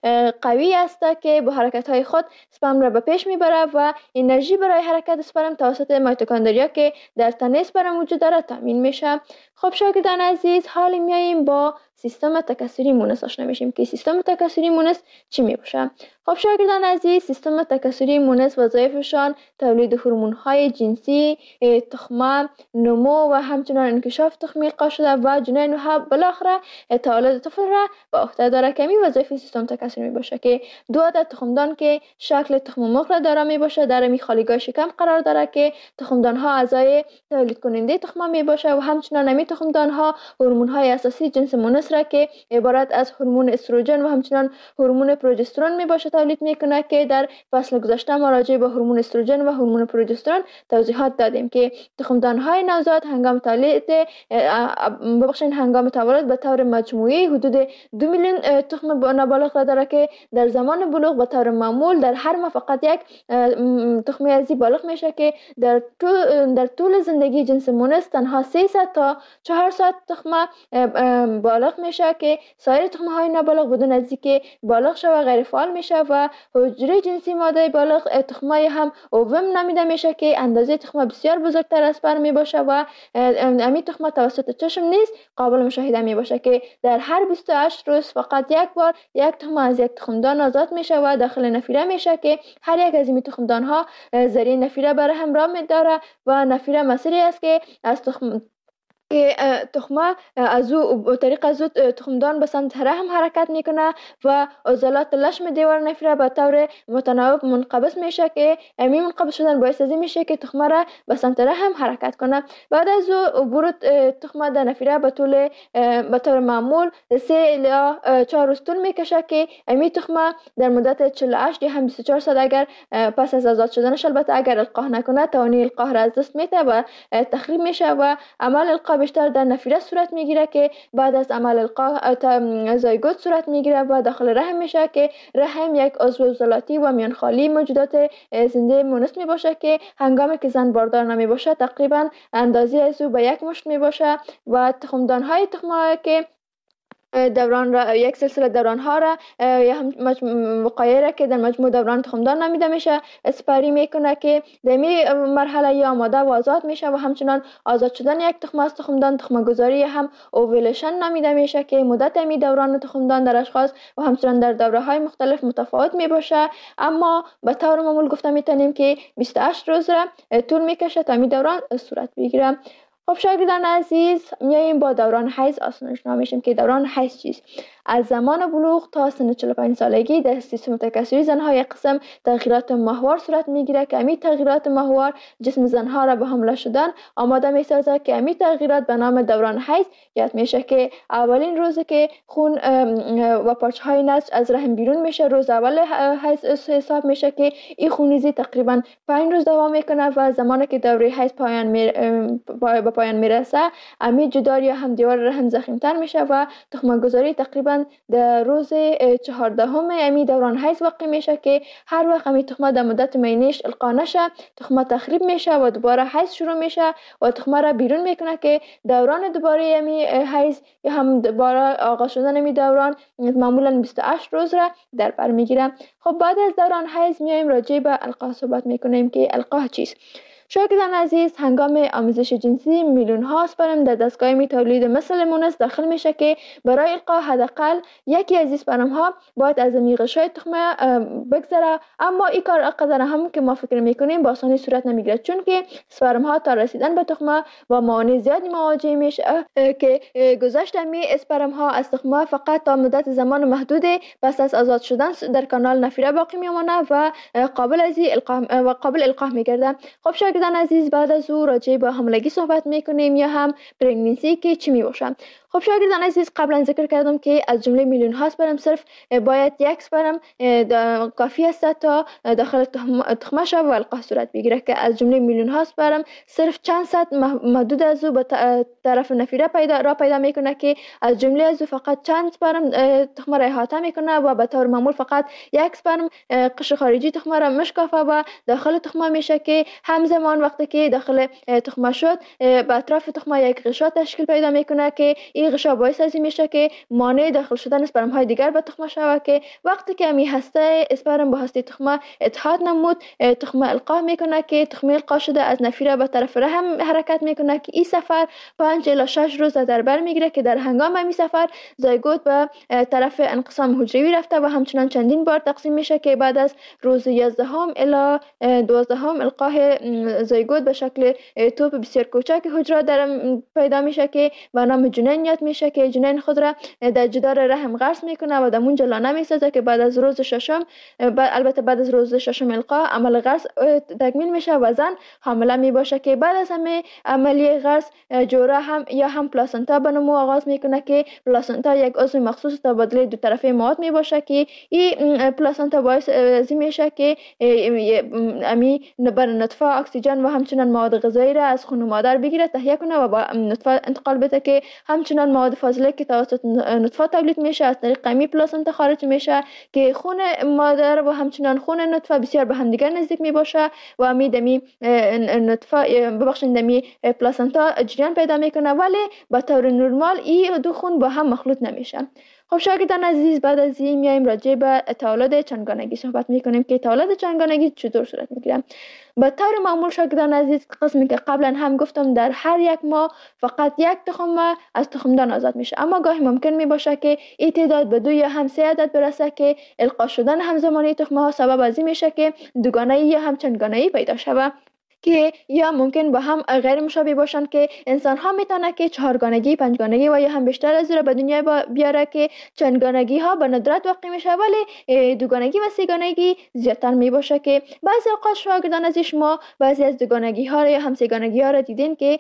S2: قوی است که با حرکت های خود اسپرم را به پیش میبره و انرژی برای حرکت اسپرم توسط میتوکندریا که در تنه اسپرم وجود داره تامین میشه. خب شاگردان عزیز حالا میاییم با سیستم تکثری مونس آشنا میشیم که سیستم تکثری مونس چی می باشه. خب شاگردان عزیز، سیستم تکثری مونس وظایفشان تولید هورمون‌های جنسی، تخمه، نمو و همچنین انکشاف تخمی القا شده و جنین و بالاخره تولد طفل را به عهده داره که می وظایف سیستم تکثری می باشه که دو عدد تخمدان که شکل تخم مرغ را داره می باشه در می خالیگاه شکم قرار داره که تخمدان ها اعضای تولید کننده تخم می باشه و همچنین نمی تخمدان ها هورمون های اساسی جنس مونس را که عبارت از هورمون استروژن و همچنین هورمون پروژسترون می باشه تولید میکنه که در فصل گذشته ما راجع به هورمون استروژن و هورمون پروژسترون توضیحات دادیم که تخمدان های نوزاد هنگام تولید ببخشید هنگام تولد به طور مجموعی حدود دو میلیون تخم نابالغ را داره که در زمان بلوغ به طور معمول در هر ماه فقط یک تخم ازی بالغ میشه که در طول در طول زندگی جنس مونس تنها سیصد تا چهارصد تخم بالغ میشه که سایر تخم های نابالغ بدون از اینکه بالغ شوه غیر فعال میشه و حجره جنسی ماده بالغ تخمای هم اووم نامیده میشه که اندازه تخم بسیار بزرگتر از پر می باشه و امی تخم توسط چشم نیز قابل مشاهده می باشه که در هر بیست و هشت روز فقط یک بار یک تخم از یک تخمدان آزاد میشه و داخل نفیره میشه که هر یک از این تخمدان ها ذریع نفیره برای همراه می داره و نفیره مسیری است که از تخم که تخمه از او طریق از او تخمدان به سمت رحم حرکت میکنه و عضلات لشم دیوار نفیره به طور متناوب منقبض میشه که امی منقبض شدن باعث از این میشه که تخمه را به سمت رحم حرکت کنه. بعد از او عبور تخمه در نفیره به طول به طور معمول سه الی چهار روز طول میکشه که امی تخمه در مدت چهل و هشت یا هم بیست و چهار ساعت اگر پس از آزاد شدنش البته اگر القاح نکنه توانی القاح را از دست میده و تخریب میشه و عمل القاح بیشتر در نفیره صورت میگیره که بعد از عمل القاح زایگوت صورت میگیره و داخل رحم میشه که رحم یک عضو عضلاتی و میانخالی موجودات زنده مونس می باشه که هنگامی که زن باردار نمی باشه تقریبا اندازه از او به یک مشت می باشه و تخمدان های تخمه که دوران را یک سلسله دوران ها را یا هم وقایع را که در مجموع دوران تخمدان نامیده میشه اسپری میکنه که در می مرحله یا آماده و آزاد میشه و همچنان آزاد شدن یک تخم از تخمدان تخم گذاری هم اوویلیشن نامیده میشه که مدت می دوران تخمدان در اشخاص و همچنان در دوره های مختلف متفاوت می باشه، اما به طور معمول گفته میتونیم که بیست و هشت روز را طول میکشه تا می دوران صورت بگیره. خب شاگردان عزیز، میاییم با دوران حیض آشنا میشیم که دوران حیض چیست. از زمان بلوغ تا سن چهل و پنج سالگی در سیستم تکثری زنها یک قسم تغییرات ماهوار صورت میگیره که امی تغییرات ماهوار جسم زنها را به حمله شدن آماده میسازه که امی تغییرات به نام دوران حیض یاد میشه که اولین روزی که خون و پارچه های نسج از رحم بیرون میشه روز اول حیض حساب میشه که این خونریزی تقریبا پنج روز دوام میکنه و زمانی که دوره حیض پایان می به پایان میرسه امی جدار یا هم دیوار رحم ضخیم‌تر میشه و تخم گذاری تقریبا در روز چهاردهم امی دوران حیض واقع میشه که هر وقت امی تخمه در مدت مینیش القا نشه تخمه تخریب میشه و دوباره حیض شروع میشه و تخمه را بیرون میکنه که دوران دوباره امی حیض یا هم دوباره آغاز شدن امی دوران معمولا بیست و هشت روز را در بر میگیره. خب بعد از دوران حیض میایم راجع به القاح صحبت میکنیم که القاح چیست. شاگردان عزیز، هنگام آموزش جنسی میلیون ها اسپرم در دستگاه می تولید مثل مونس داخل میشه که برای القاح حداقل یکی از اسپرم ها باید از غشای تخمه بگذره، اما این کار قدر هم که ما فکر میکنیم با آسانی صورت نمیگیره چون که اسپرم ها تا رسیدن به تخمه با موانع زیادی مواجه میشه که گذشت می اسپرم ها از تخمه فقط تا مدت زمان محدود پس از آزاد شدن در کانال نفیره باقی میمونه و قابل از القاح و قابل القاح میگرده. خب شاگردان عزیز، بعد از او راجع به حاملگی صحبت میکنیم یا هم پرگننسی که چی می باشه. خب شاگردان عزیز، قبلا ذکر کردم که از جمله میلیون ها اسپرم صرف باید یک اسپرم کافی است تا داخل تخمه شود و القاح صورت بگیره که از جمله میلیون ها اسپرم صرف چند صد محدود از او به طرف نفیره پیدا را پیدا میکنه که از جمله از او فقط چند اسپرم تخمه را احاطه میکنه و به طور معمول فقط یک اسپرم قشر خارجی تخمه را مشکافه و داخل تخمه میشه که همزمان وقتی که داخل تخمه شد به اطراف تخمه یک غشا تشکیل پیدا میکنه که این غشا باعث از این میشه که مانع داخل شدن اسپرم های دیگر به تخمه شود که وقتی که می هسته اسپرم با هسته تخمه اتحاد نمود، تخمه القا میکنه که تخمه القا شده از نفیره به طرف رحم حرکت میکنه که این سفر پنج الی شش روز در بر میگیره که در هنگام همین سفر زایگوت به طرف انقسام حجروی رفته و همچنان چندین بار تقسیم میشه که بعد از روز یازدهم الی دوازدهم القاه زایگوت به شکل توپ بسیار کوچک حجره در پیدا میشه که به نام جنین یاد میشه که جنین خود را در جدار رحم غرس میکنه و در اونجا لانه میسازه که بعد از روز ششم البته بعد از روز ششم القا عمل غرس تکمیل میشه و زن حامله می باشه که بعد از همه عملیه غرس جوره هم یا هم پلاسنتا به نمو آغاز میکنه که پلاسنتا یک عضو مخصوص تبادله دو طرفه مواد می باشه که این پلاسنتا باعث ازی میشه که امی بر نطفه اکسیژن و همچنان مواد غذایی را از خون مادر بگیره، تهیه کنه و با نطفه انتقال بده که همچنان مواد فاضله که توسط نطفه تولید میشه از طریق امی پلاسنتا خارج میشه که خون مادر و همچنان خون نطفه بسیار به همدیگر نزدیک می باشه و امی دمی نطفه ببخشید دمی پلاسنتا جریان پیدا میکنه، ولی به طور نرمال این دو خون با هم مخلوط نمیشه. خب شاگردان عزیز، بعد از این میایم راجع به تولد چندگانگی صحبت میکنیم که تولد چندگانگی چطور صورت میگیره. به طور معمول شاگردان عزیز، قسمی که قبلا هم گفتم در هر یک ماه فقط یک تخم از تخمدان آزاد میشه، اما گاهی ممکن می باشه که این تعداد به دو یا هم سه عدد برسه که القا شدن همزمانی تخمه ها سبب از این میشه که دوگانه‌ای یا هم چندگانه‌ای پیدا شود که یا ممکن با هم غیر مشابه باشند که انسان ها میتونه که چهارگانگی، پنجگانگی و یا هم بیشتر از را به دنیا بیاره که چندگانگی ها به ندرت واقع میشه، ولی دوگانگی و سه‌گانگی زیادتر می باشه که بعضی اوقات شاگردان از شما بعضی از دوگانگی ها یا هم سه‌گانگی ها را دیدین که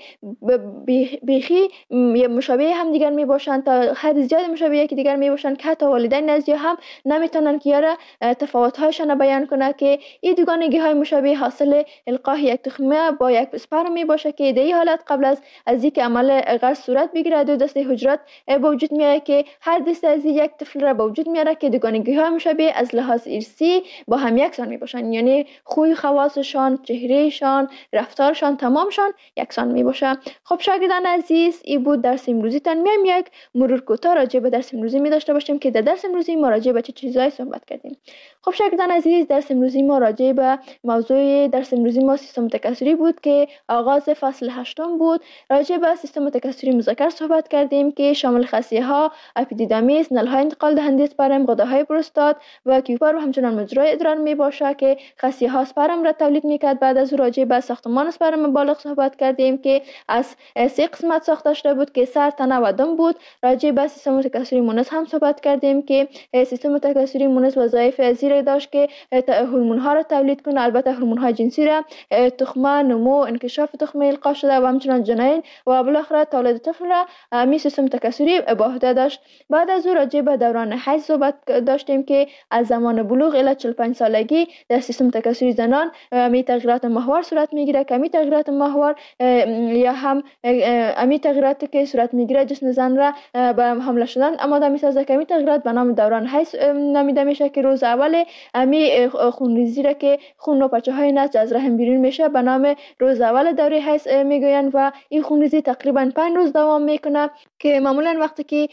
S2: بیخی مشابه هم دیگر می باشند، تا حد زیاد مشابه یکی دیگر می باشند که حتی والدین نزدیک هم نمیتونن که یاره تفاوت هایشان بیان کنه که این دوگانگی های مشابه حاصل القاء یک تخمه با یک اسپرم می باشه که در این حالت قبل از از اینکه عمل غرس صورت بگیره دو دسته حجرات به وجود میاد که هر دسته از یک طفل را به وجود میاره که دوگانگی های مشابه از لحاظ ارثی با هم یکسان می باشن، یعنی خوی خواصشان، چهرهشان، رفتارشان تمامشان یکسان می باشه. خب شاگردان عزیز، این بود درس امروزی تان. میایم یک مرور کوتاه راجع به درس امروزی می داشته باشیم که در درس امروزی ما راجع به چه چیزایی صحبت کردیم. خب شاگردان عزیز، درس امروزی ما راجع به موضوع درس امروزی ما سیستم تکثری بود که آغاز فصل هشتم بود. راجع به سیستم تکثری مذکر صحبت کردیم که شامل خصیه ها، اپیدیدامیس، نلهای انتقال دهنده اسپرم، غده‌های پروستات و کیوپر و همچنان مجرای ادرار می باشه که خصیه ها اسپرم را تولید میکرد. بعد از راجع به ساختمان اسپرم بالغ صحبت کردیم که از سه قسمت ساخته شده بود که سر، تنه و دم بود. راجع به سیستم تکثری مونس هم صحبت کردیم که سیستم تکثری مونس وظایف زیر داشت که هورمون ها را تولید کنه، البته هورمون های جنسی را، تخمه، نمو، انکشاف تخمه القا شده و همچنان جنین و بالاخره تولد طفل را می سیستم تکثری به عهده داشت. بعد از او راجع به دوران حیض صحبت داشتیم که از زمان بلوغ الی چهل و پنج سالگی در سیستم تکثری زنان می تغییرات محور صورت میگیره که می تغییرات محور یا هم امی تغییراتی که صورت میگیره جسم زن را به حمل شدن آماده میسازه که می تغییرات به نام دوران حیض نامیده میشه که روز اول امی خونریزی را که خون و پچه های نسج از رحم بیرون میشه به نام روز اول دوره حیض میگوین و این خونریزی تقریبا پنج روز دوام میکنه که معمولا وقتی که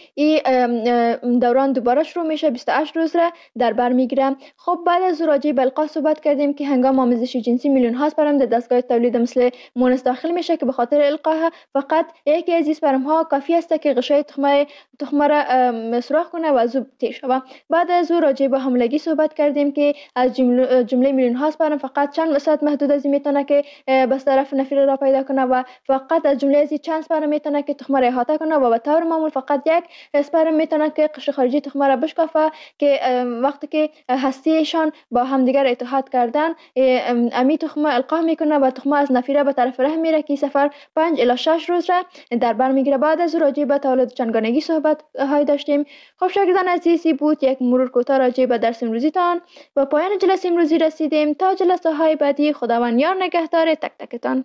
S2: این دوران دوباره شروع میشه بیست و هشت روز را در بر میگیره. خب بعد از راجع به القاء صحبت کردیم که هنگام آمیزش جنسی میلیون ها اسپرم در دستگاه تولید مثل مونس داخل میشه که به خاطر القاء فقط یکی از اسپرم ها کافی است که غشای تخمه تخمه را سوراخ کنه و از او تیر شود. بعد از او راجع به حاملگی صحبت کردیم که از جمله, جمله میلیون ها اسپرم فقط چند درصد محدود از این میتونه که بس طرف نفیر را پیدا کنه و فقط از جمله از چند اسپرم میتونه که تخمه را احاطه کنه و به طور معمول فقط یک اسپرم میتونه که قشر خارجی تخمه را بشکافه که وقتی که هستیشان با همدیگر اتحاد کردن امی تخمه القاء میکنه و تخمه از نفیره به طرف رحم میره که سفر پنج الی شش روز را در بر میگیره. بعد از راجع به تولد چندگانگی صحبت های داشتیم. خب شاگردان عزیزی بود یک مرور کوتاه راجع به درس امروزی تان. و پایان جلسه امروزی رسیدیم. تا جلسه های بعدی خداوند یار نگهدار تک تکتان.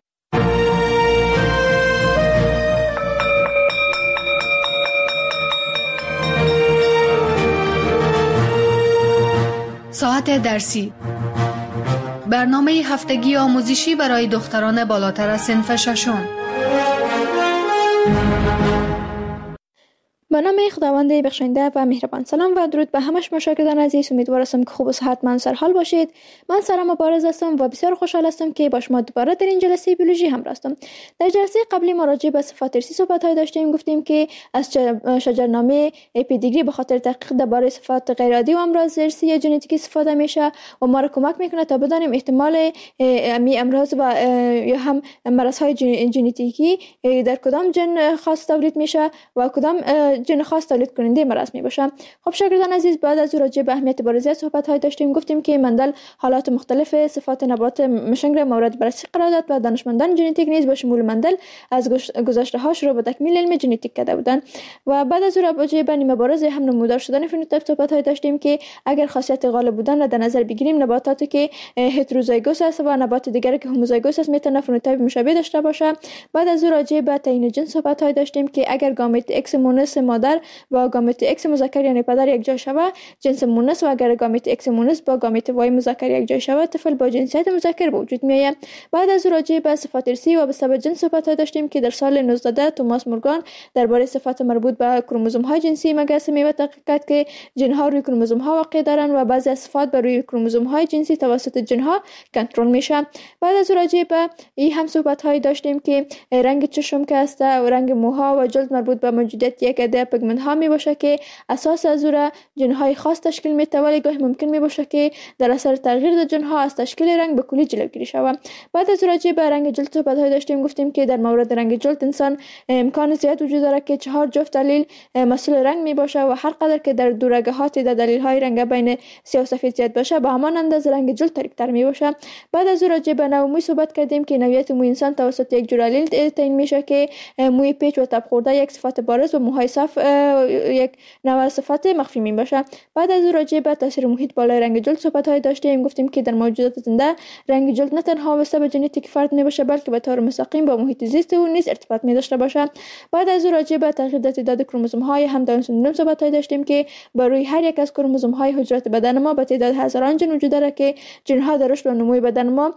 S1: ساعت درسی، برنامه هفتگی آموزشی برای دختران بالاتر از صنف ششم.
S2: به نام خداوند بخشنده و مهربان. سلام و درود به همه شما شاگردان عزیز. امیدوار هستم که خوب و صحتمند سر حال باشید. من سارا مبارز هستم و بسیار خوشحال هستم که با شما دوباره در این جلسه بیولوژی همراه هستم. در جلسه قبلی ما راجع به صفات ارثی صحبت های داشتیم. گفتیم که از شجرنامه پیدیگری به خاطر تحقیق درباره صفات غیر عادی و امراض ارثی یا ژنتیکی استفاده میشه و ما را کمک میکنه تا بدانیم احتمال می امراض و یا هم مرض های ژنتیکی در کدام جن خاص تولید میشه و کدام جن خاص تولید کننده مرض می باشه. خب شاگردان عزیز، بعد از راجع به اهمیت بارزی صحبت های داشتیم. گفتیم که مندل حالات مختلف صفات نبات مشنگ را مورد بررسی قرار داد و دانشمندان ژنتیک نیز با شمول مندل از گذشته ها شروع به تکمیل علم ژنتیک کرده بودند و بعد از راجع به نیمه بارز هم نمودار شدن فنوتیپ صحبت های داشتیم که اگر خاصیت غالب بودن را در نظر بگیریم، نباتاتی که هتروزایگوس است و نبات دیگری که هوموزایگوس است میتونه فنوتیپ مشابه داشته باشه. بعد از راجع به تعیین جنس صحبت های داشتیم که اگر گامیت ایکس مونس مادر با گامیت ایکس مذکر یعنی پدر یک جا شود، جنس مونس، و اگر گامیت ایکس مونس با گامیت وای مذکر یک جا شود، طفل با جنسیت مذکر به وجود میآید. بعد از راجع به صفات ارثی و به جنس صحبت داشتیم که در سال نوزده توماس مورگان درباره صفات مربوط به کروموزوم های جنسی مگسمی و تحقیق کرد که جن ها روی کروموزوم ها واقع دارند و بعضی از صفات بر روی کروموزوم های جنسی توسط جن ها کنترل میشه. بعد از راجع به این هم صحبت های داشتیم که رنگ چشم که است و رنگ موها و جلد مربوط به موجودیت یک عده پیگمنت ها می باشه که اساس از او جن های خاص تشکیل میده، ولی گاهی ممکن می باشه که در اثر تغییر در جن ها از تشکیل رنگ به کلی جلوگیری شود. بعد از راجع به رنگ جلد صحبت های داشتیم. گفتیم که در مورد رنگ جلد انسان امکان زیاد وجود داره که چهار جفت دلیل مسئول رنگ می باشه و هر قدر که در دورگهات در دلیل های رنگ بین سیاه و سفید زیاد باشه به همان اندازه رنگ جلد تاریک‌تر می باشه. بعد از راجع به نوع موی صحبت کردیم که نوعیت موی انسان توسط یک جور الیل تعیین میشه که موی پیچ و تب خورده یک صفت بارز و موهای صاف یک نوع صفت مخفی می باشه. بعد از راجع به تاثیر محیط بالای رنگ جلد صحبت های داشتیم. گفتیم که در موجودات زنده رنگ جلد نه تنها واسه به ژنتیک فرد می باشه بلکه به طور مستقیم با محیط زیست او نیز ارتباط می داشته باشه. بعد از راجع به تغییر در تعداد کروموزوم های هم داون سندروم صحبت های داشتیم که بر روی هر یک از کروموزوم های حجرات بدن ما به تعداد هزاران جن وجود داره که جن ها در رشد و نمو بدن ما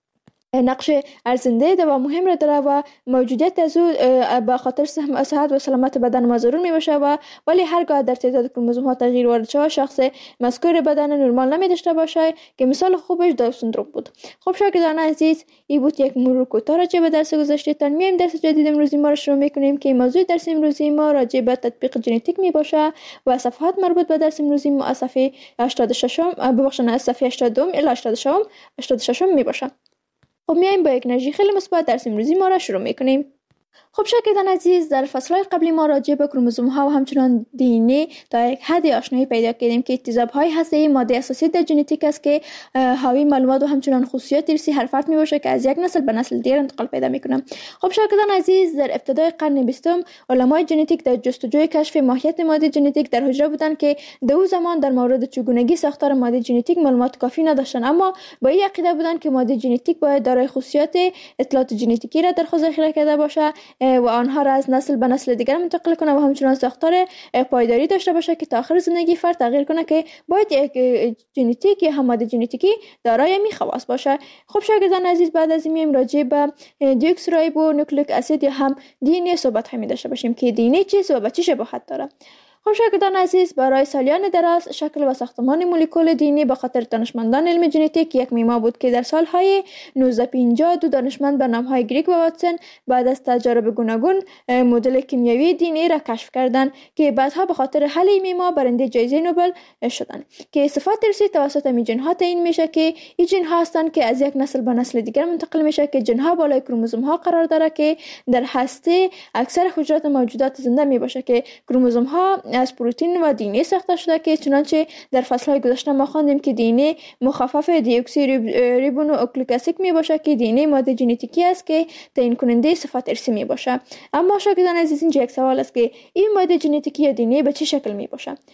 S2: نقش ارزنده و مهم را داره و موجودیت از او به خاطر صحت و سلامت بدن ما ضرور می باشه و ولی هرگاه در تعداد کروموزوم ها تغییر وارد شود شخص مذکور بدن نرمال نمی داشته باشه که مثال خوبش داون سندروم بود. خب شاگردان عزیز، این بود یک مرور کوتاه راجع به درس گذشته. تا میایم درس جدید امروزی ما را شروع میکنیم که موضوع درس امروزی ما راجع به تطبیق ژنتیک می باشه و صفحات مربوط به درس امروزی ما از صفحه هشتاد و شش ببخشید از صفحه هشتاد و دو الی هشتاد و شش می باشه. خب میایم با یک انرژی خیلی مثبت درس امروزی ما را شروع میکنیم. خب شاگردان عزیز، در فصل‌های قبلی ما راجع به کروموزوم ها و همچنان دی ان ای تا یک حد آشنایی پیدا کردیم که اتصاب های هسته‌ای ماده اساسی در ژنتیک است که حاوی معلومات و همچنان خصوصیات ارثی هر فرد میباشه که از یک نسل به نسل دیگر انتقال پیدا میکنه. خب شاگردان عزیز، در ابتدای قرن بیستم علمای ژنتیک در جستجوی کشف ماهیت ماده ژنتیک در حجره بودند که در اون زمان در مورد چگونگی ساختار ماده ژنتیک معلومات کافی نداشتند، اما با این عقیده بودند که ماده ژنتیک باید دارای خصوصیات اطلاعات ژنتیکی را در خود ذخیره کرده باشه و آنها را از نسل به نسل دیگر منتقل کنه و همچنان ساختار پایداری داشته باشه که تا آخر زندگی فرد تغییر کنه که باید یک ژنتیک یا هم ماده ژنتیکی دارای می خواص باشه. خب شاگردان عزیز، بعد از این میایم راجع به دیوکسریبو نوکلیک اسید یا هم دی ان ای صحبت همی داشته باشیم که دی ان ای چیست و به چه شباهت داره. خب شاگردان عزیز، برای سالیان دراز شکل و ساختمان مولکول دی ان ای به خاطر دانشمندان علم ژنتیک یک معما بود که در سالهای نوزده پنجاه دو دانشمند به نامهای گریگ و واتسون بعد از تجارب گوناگون مدل کیمیایی دی ان ای را کشف کردند که بعدها به خاطر حل این معما برنده جایزه نوبل شدند که صفات ارثی توسط می جن ها تعیین میشه که این جن ها هستند که از یک نسل به نسل دیگر منتقل میشه که جن ها بالای کروموزوم ها قرار داره که در هسته اکثر حجرات موجودات زنده می باشه که کروموزوم ها از پروتئین و دی ان ای ساخته شده که چنانچه در فصل‌های گذشته ما خواندیم که دی ان ای مخفف دیوکسی ریبونوکلیک اسید می باشه که دی ان ای ماده ژنتیکی است که تعیین کننده صفات ارثی می باشه. اما شاگردان عزیز، اینجا یک سوال است که این ماده ژنتیکی یا دی ان ای به چه شکل می باشه؟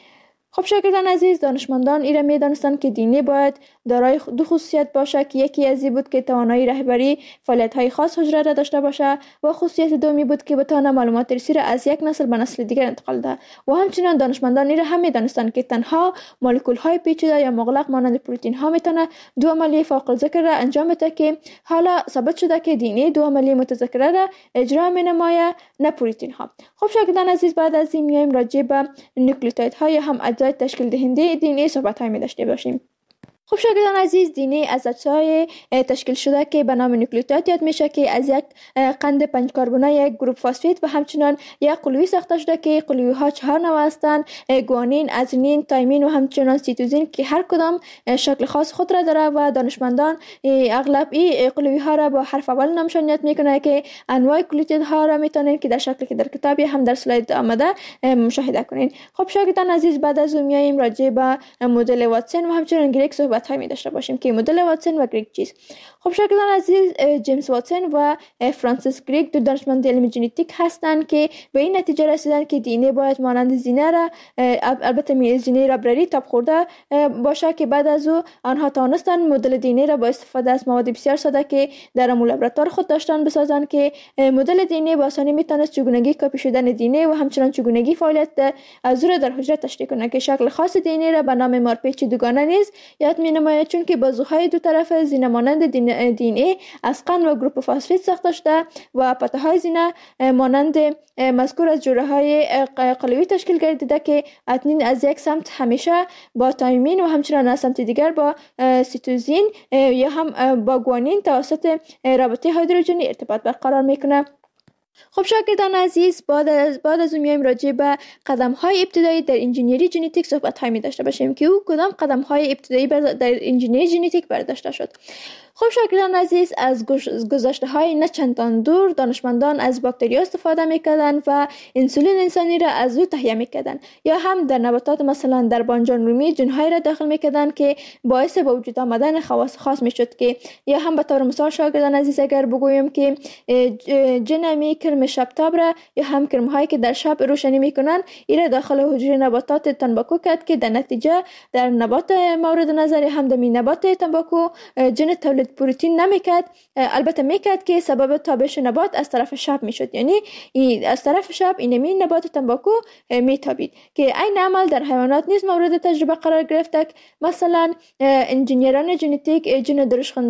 S2: خب شاگردان عزیز، دانشمندان ایره می دانستند که دی ان ای باید دارای دو خصوصیت باشه که یکی از این بود که توانایی رهبری فعالیت‌های خاص حجره را داشته باشه و خصوصیت دومی بود که بتونه معلومات ریسی را از یک نسل به نسل دیگر انتقال ده. و همچنین دانشمندان ایره هم می دانستند که تنها مولکول‌های پیچیده یا مغلق مانند پروتئین‌ها میتونه دو عملیه فوق الذکر را انجام بده که حالا ثابت شده که دی ان ای دو عملیه متذکره را اجرا می‌نماید، نه پروتئین‌ها. خب شاگردان عزیز، بعد از این میایم راجع به نوکلئوتیدها یا هم اجزای تشکیل دهنده دی ان ای صحبت‌های می داشته باشیم. خب شاگردان عزیز، دی ان ای از اجزای تشکیل شده که به نام نوکلئوتید یاد میشه که از یک قند پنج کربنی یک گروپ فسفید و همچنین یک قلوی ساخته شده که قلوی ها چهار نوع هستند: گوانین، ازونین، تایمین و همچنین سیتوزین که هر کدام شکل خاص خود را داره و دانشمندان اغلب این قلوی ها را با حرف اول نامشانیت میکنه که انواع نوکلئوتید ها را میتونین که در شکلی که در کتابی هم در سلاید آمده مشاهده کنین. خب شاگردان عزیز، بعد از اون میایم راجع به مدل واتسون و همچنین گریگ صحبت های می داشته باشیم که مدل واتسون و گریگ چیست. خب شاگردان عزیز، جیمز واتسون و فرانسیس گریگ دو دانشمند علم ژنتیک هستند که به این نتیجه رسیدن که دی ان ای باید مانند زینه را، البته می زینه ربرری تاب خورده باشه، که بعد از او آنها توانستند مدل دی ان ای را با استفاده از مواد بسیار ساده که در لابراتوار خود داشتن بسازند که مدل دی ان ای با آسانی میتونست چگونگی کپی شدن دی ان ای و همچنین چگونگی فعالیت از او را در حجره تشریح کنه که شکل خاص دی ان ای را به نام مارپیچ دوگانه نیز یاد مینماید، چون که بازوهای دو طرف زینه مانند دی ان ای از قند و گروپ فسفید ساخته شده و پته های زینه مانند مذکور از جوره های قلوی تشکیل گردیده که اتنین از یک سمت همیشه با تایمین و همچنین از سمت دیگر با سیتوزین یا هم با گوانین توسط رابطه هیدروژنی ارتباط برقرار میکنه. خب شاگردان عزیز، بعد از بعد از اون میایم راجع به قدم های ابتدایی در انجینیری ژنتیک صحبت های می داشته باشیم که او کدام قدم های ابتدایی در انجینیری ژنتیک برداشته شد. خب شاگردان عزیز، از گذشته های نه چندان دور دانشمندان از باکتریا استفاده میکردن و انسولین انسانی را از او تهیه میکردن، یا هم در نباتات مثلا در بانجان رومی جنهای را داخل میکردن که باعث به وجود آمدن خواص خاص میشد، که یا هم به طور مثال شاگردان عزیز اگر بگویم که جن می کرم شبتاب را یا هم کرم هایی که در شب روشنی میکنن ایره داخل حجره نباتات تنباکو کرد که در نتیجه در نبات مورد نظر هم دمی نبات تنباکو جن تولید پروتئین نمیکرد، البته میکرد که سبب تابش نبات از طرف شب میشد، یعنی از طرف شب اینمی نبات تنباکو میتابید که این عمل در حیوانات نیز مورد تجربه قرار گرفت. مثلا انجینیران ژنتیک جن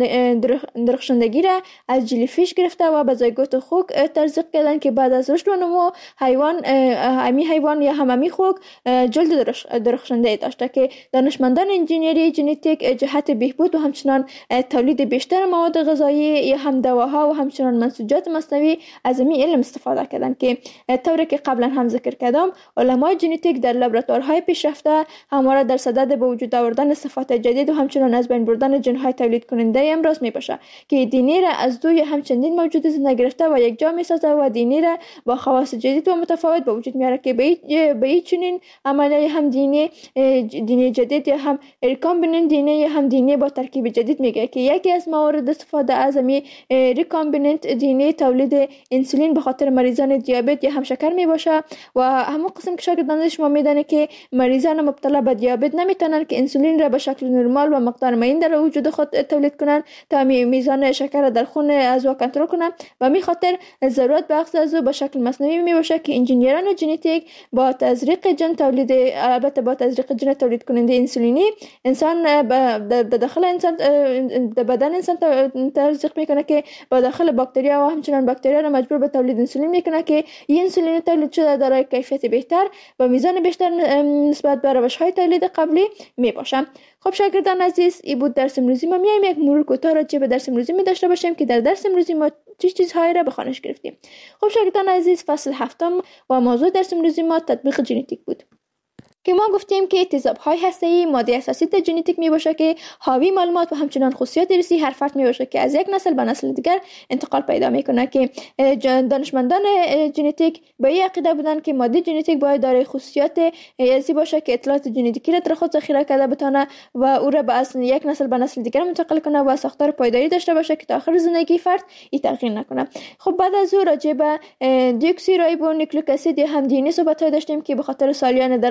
S2: درخشندگی را از جلیفیش گرفته و به زایگوت خوک تزریق کردن که بعد از رشد و نمو حیوان امی حیوان یا هم امی خوک جلد درخشنده داشته که دانشمندان انجینیری ژنتیک جهت بهبود و همچنان تولید بیشتر مواد غذایی یا هم دواها و همچنان منسوجات مصنوعی از این علم استفاده کردن که طوری که قبلا هم ذکر کردم علمای ژنتیک در لابراتوارهای پیشرفته همواره در صدد به وجود آوردن صفات جدید و همچنان از بین بردن ژن‌های تولید کننده امروز میباشه که دی ان ای را از دو یا هم چندین موجود زنده گرفته و یک جا میسازه و دی ان ای را با خواص جدید و متفاوت به وجود میاره که به این چنین عملیه هم دی ان ای دی ان ای جدید یا هم ریکامبیننت دی ان ای یا هم دی ان ای با ترکیب جدید میگه که یکی از موارد استفاده از می ریکامبیننت دی ان ای تولید انسولین به خاطر مریضان دیابت یا هم شکر می باشه و همون قسم که شاگردان شما میدانه که مریضان مبتلا به دیابت نمیتونن که انسولین را به شکل نرمال و مقدار معین در وجود خود تولید کنن تا میزان شکر در خون از او کنترل کنن و می خاطر ضرورت به اخذ از او به شکل مصنوعی می باشه که انجینیران ژنتیک با تزریق جن تولید البته با تزریق جن تولید کننده انسولینی انسان در داخل انسان در بدن انسان تزریق میکنه که با داخل باکتریا و همچنان باکتریا را مجبور به تولید انسولین میکنه که این انسولین تولید شده دارای کیفیت بهتر و میزان بیشتر نسبت به روش‌های تولید قبلی میباشه. خب شاگردان عزیز، این بود درس امروزی ما. میایم یک مرور کوتاه راجع به درس امروزی می داشته باشیم که در درس امروزی ما چه چیزهایی را به خوانش گرفتیم. خب شاگردان عزیز، فصل هفتم و موضوع درس امروزی ما تطبیق ژنتیک بود که ما گفتیم که تیزاب‌های هسته‌ای ماده اساسی در ژنتیک میباشه که حاوی معلومات و همچنان خصوصیات ریسی هر فرد میباشه که از یک نسل به نسل دیگر انتقال پیدا میکنه که دانشمندان ژنتیک به این عقیده بودن که ماده ژنتیک باید دارای خصوصیات ریسی باشه که اطلاعات ژنتیکی را در خود ذخیره کرده بتونه و او را به اصل یک نسل به نسل دیگر منتقل کنه و ساختار پایداری داشته باشه که تا آخر زندگی فرد این تغییر نکنه. خب بعد از او راجع به دیوکسی رایبو نیوکلیک اسید یا هم دی ان ای صحبت داشتیم که به خاطر سالیان دراز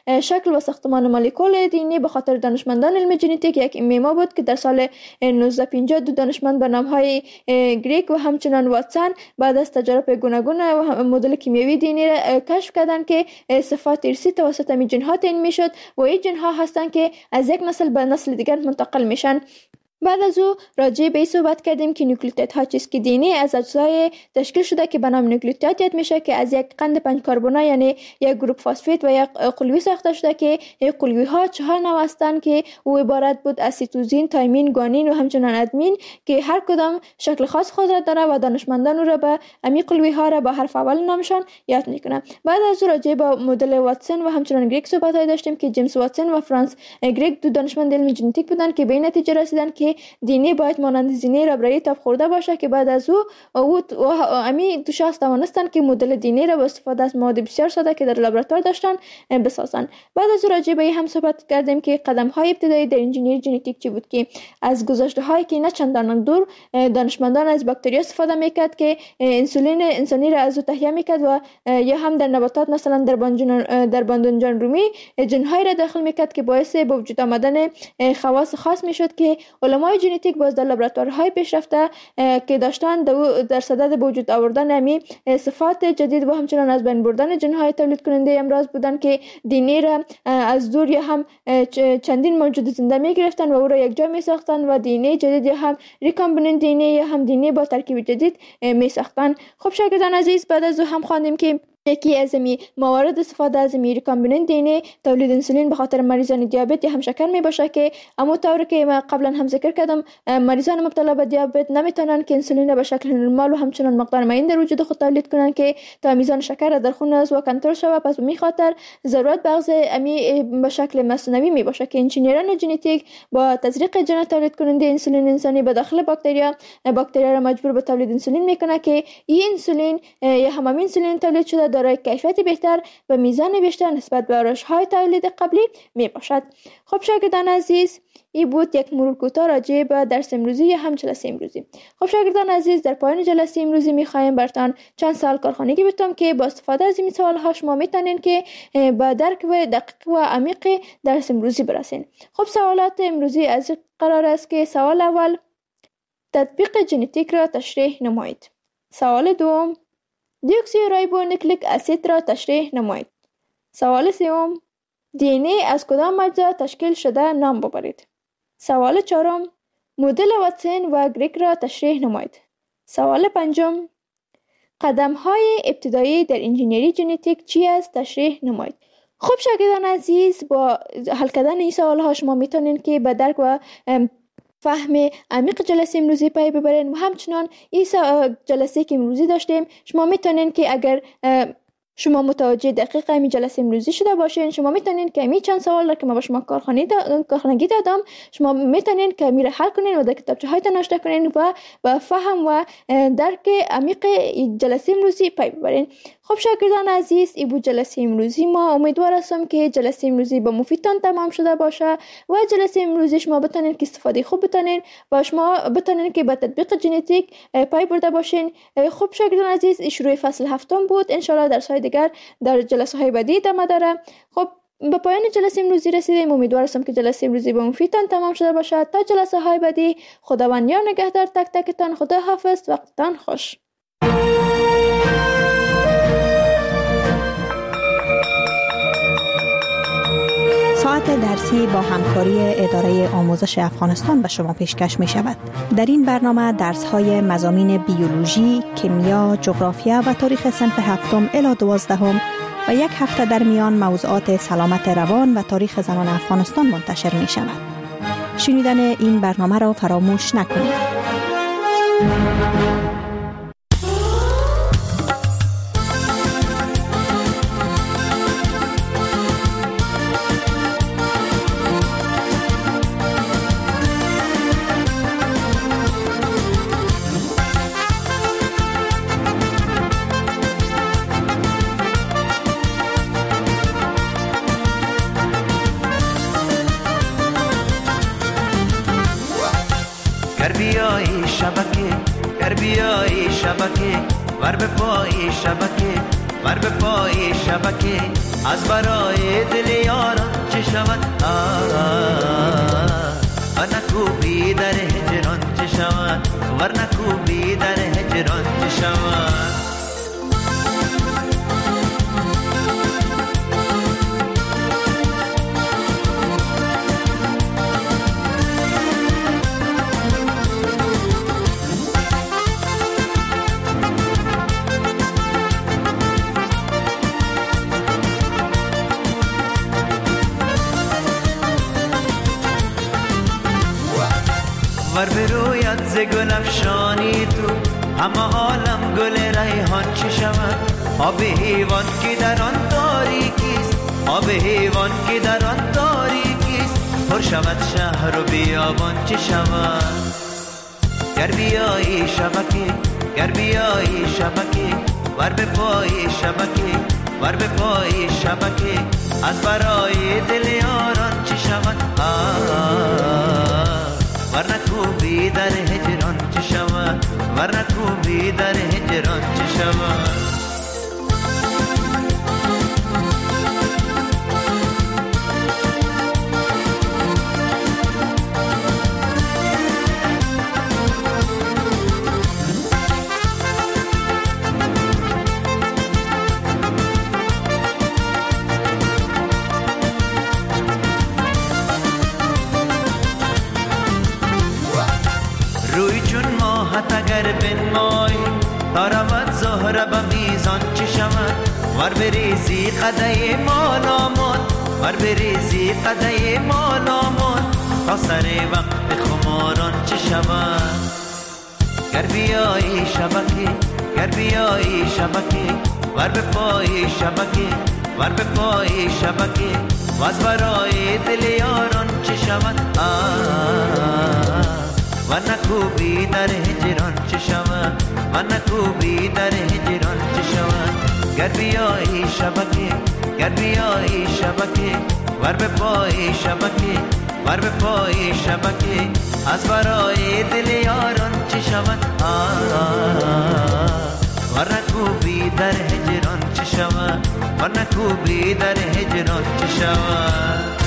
S2: شکل و ساختمان مولکول دی ان ای به خاطر دانشمندان علم ژنتیک یک ایما بود که در سال نوزده پنجاه دو دانشمند به نام‌های گریک و همچنان واتسون بعد از تجارب گوناگون و مدل کیمیایی دی ان ای را کشف کردند که صفات ارثی توسط می ژن‌ها تعیین میشد و این ژن‌ها هستند که از یک نسل به نسل دیگر منتقل میشن. بعد از او راجع به این صحبت کردیم که نوکلئوتیدها چیست که دی ان ای از اجزای تشکیل شده که به نام نوکلئوتید یاد میشه که از یک قند پنج کربنی یعنی یک گروپ فسفید و یک قلوی ساخته شده که این قلوی ها چهار نوع هستند که او عبارت بود از سیتوزین، تایمین، گوانین و همچنان ادمین که هر کدام شکل خاص خود را داره و دانشمندان او را به امی قلوی ها را با حرف اول نامشان یاد میکنه. بعد از او راجع به مدل واتسون و همچنان گریک صحبت داشتیم که جیمز واتسون و فرانس گریک دو دانشمند علم ژنتیک بودند که به این نتیجه رسیدند که دی ان ای باید مانند زینه ربرایی تاب خورده باشه که بعد از او او امی دو شخص توانستند که مدل دی ان ای را با استفاده از مواد بسیار ساده که در لابراتوار داشتن بسازن. بعد از او راجع به هم صحبت کردیم که قدم های ابتدایی در انجینیری ژنتیک چی بود که از گذشته هایی که نه چندان دور دانشمندان از باکتری استفاده میکرد که انسولین انسانی را از او تهیه میکرد و یا هم در نباتات مثلا در بانجان در باندنجان رومی ژن های را داخل میکرد که باعث به وجود آمدن خواص خاص میشد که علمای ژنتیک باز در لابراتوارهای پیشرفته که داشتن در صدد به وجود آوردن امی صفات جدید و همچنان از بین بردن ژن‌های تولید کننده امراض بودن که دی ان ای را از دور یا هم چندین موجود زنده می گرفتن و او را یک جا می ساختن و دی ان ای جدید یا هم ریکامبیننت دی ان ای یا هم دی ان ای با ترکیب جدید می ساختن. خب شاگردان عزیز، بعد از او هم خواندیم که یکی از می موارد استفاده از می ریکامبیننت دی ان ای تولید انسولین به خاطر مریضان دیابت یا هم شکر می باشه که اما طوری که ما قبلا هم ذکر کردم مریضان مبتلا به دیابت نمیتونن که انسولین را به شکل نرمال و همچنان مقدار معین در وجود خود تولید کنن که تا میزان شکر در خون از و کنترل شود. پس به می خاطر ضرورت بغض امی به شکل مصنوعی می باشه که انجینیران ژنتیک با تزریق ژن تولید کننده انسولین انسانی به داخل باکتریا باکتریا را مجبور به تولید انسولین میکنه که این انسولین یا هم انسولین تولید شده دارای کیفیت بهتر و میزان بیشتر نسبت به روش‌های تولید قبلی می باشد. خب شاگردان عزیز، این بود یک مرور کوتاه راجع به درس امروزی یا هم جلسه امروزی. خب شاگردان عزیز، در پایان جلسه امروزی می‌خوایم براتون چند سوال کارخانگی بتونم که با استفاده از این سوال‌ها شما میتونین که با درک و دقیق و عمیق درس امروزی برسین. خب سوالات امروزی از قرار است که سوال اول، تطبیق ژنتیک را تشریح نمایید. سوال دوم، دیوکسیریبونوکلیک اسید را تشریح نمایید. سوال سوم، دی ان ای از کدام اجزا تشکیل شده نام ببرید. سوال چهارم، مدل واتسون و گریک را تشریح نمایید. سوال پنجم، قدم های ابتدایی در انجینیری ژنتیک چی است تشریح نمایید. خب شاگردان عزیز، با حل کردن این سوال ها شما میتونین که به درک و فهم عمیق جلسه امروزی پی ببرین و همچنان این جلسه که امروزی داشتیم شما میتونین که اگر شما متوجه دقیق این جلسه امروزی شده باشین، شما میتونین که می چند سوال را که ما با شما کارخانه دا، کارخانگی دادم شما میتونین که میره حل کنین و در کتابچه هایتان نوشته کنین و با فهم و درک عمیق جلسه امروزی پی ببرین. خب شاگردان عزیز، این بود جلسه امروزی ما. امیدوار هستم که جلسه امروزی با مفیدتان تمام شده باشه و جلسه امروزی شما بتونین که استفاده خوب بتونین و شما بتونین که با تطبیق ژنتیک پی برده باشین. خب شاگردان عزیز، شروع فصل هفتم بود. ان شاء الله درس‌های دیگر در جلسه های بعدی ادامه داره. خب به پایان جلسه امروزی رسیدیم. امیدوار هستم که جلسه امروزی با مفیدتان تمام شده باشه. تا جلسه های بعدی، خداوند یار نگهدار تک تکتان. خدا حافظ، وقتتان خوش.
S3: ساعت درسی با همکاری اداره آموزش افغانستان به شما پیشکش می شود. در این برنامه درس های مضامین بیولوژی، کیمیا، جغرافیا و تاریخ صنف هفتم الی دوازدهم و یک هفته در میان موضوعات سلامت روان و تاریخ زنان افغانستان منتشر می شود. شنیدن این برنامه را فراموش نکنید.
S4: شبکه در بیای شبکه ور به پای شبکه ور به پای شبکه از برای دل یاران چه شود ور نکوبی در هجران چه شود ور نکوبی در هجران چه شود ور بروید ز گل افشانی تو همه عالم گل ریحان چه شود آب حیوان که در آن تاریکیست آب حیوان که در آن تاریکیست پر شود شهر و بیابان چه شود گر بیایی شبکه گر بیایی شبکه ور به پای شبکه ور به پای شبکه از برای دل یاران چه شود ور نکوبی در هجران چه شود ور نکوبی در هجران چه شود روی چون ماهت اگر بنمایی تا رود زهره به میزان چه شود ور بریزی قده مالامون ور بریزی قده مالامون تا سر وقت خماران چه شود گر بیایی شبکه گر بیایی شبکه ور به پای شبکه ور به پای شبکه واز برای دل یاران چه شود ور نکوبی در هجران چه شود ور نکوبی در هجران چه شود گر بیایی شبکه گر بیایی شبکه ور به پای شبکه ور به پای شبکه از برای دل یاران چه شود ور نکوبی در هجران چه شود ور نکوبی در هجران چه شود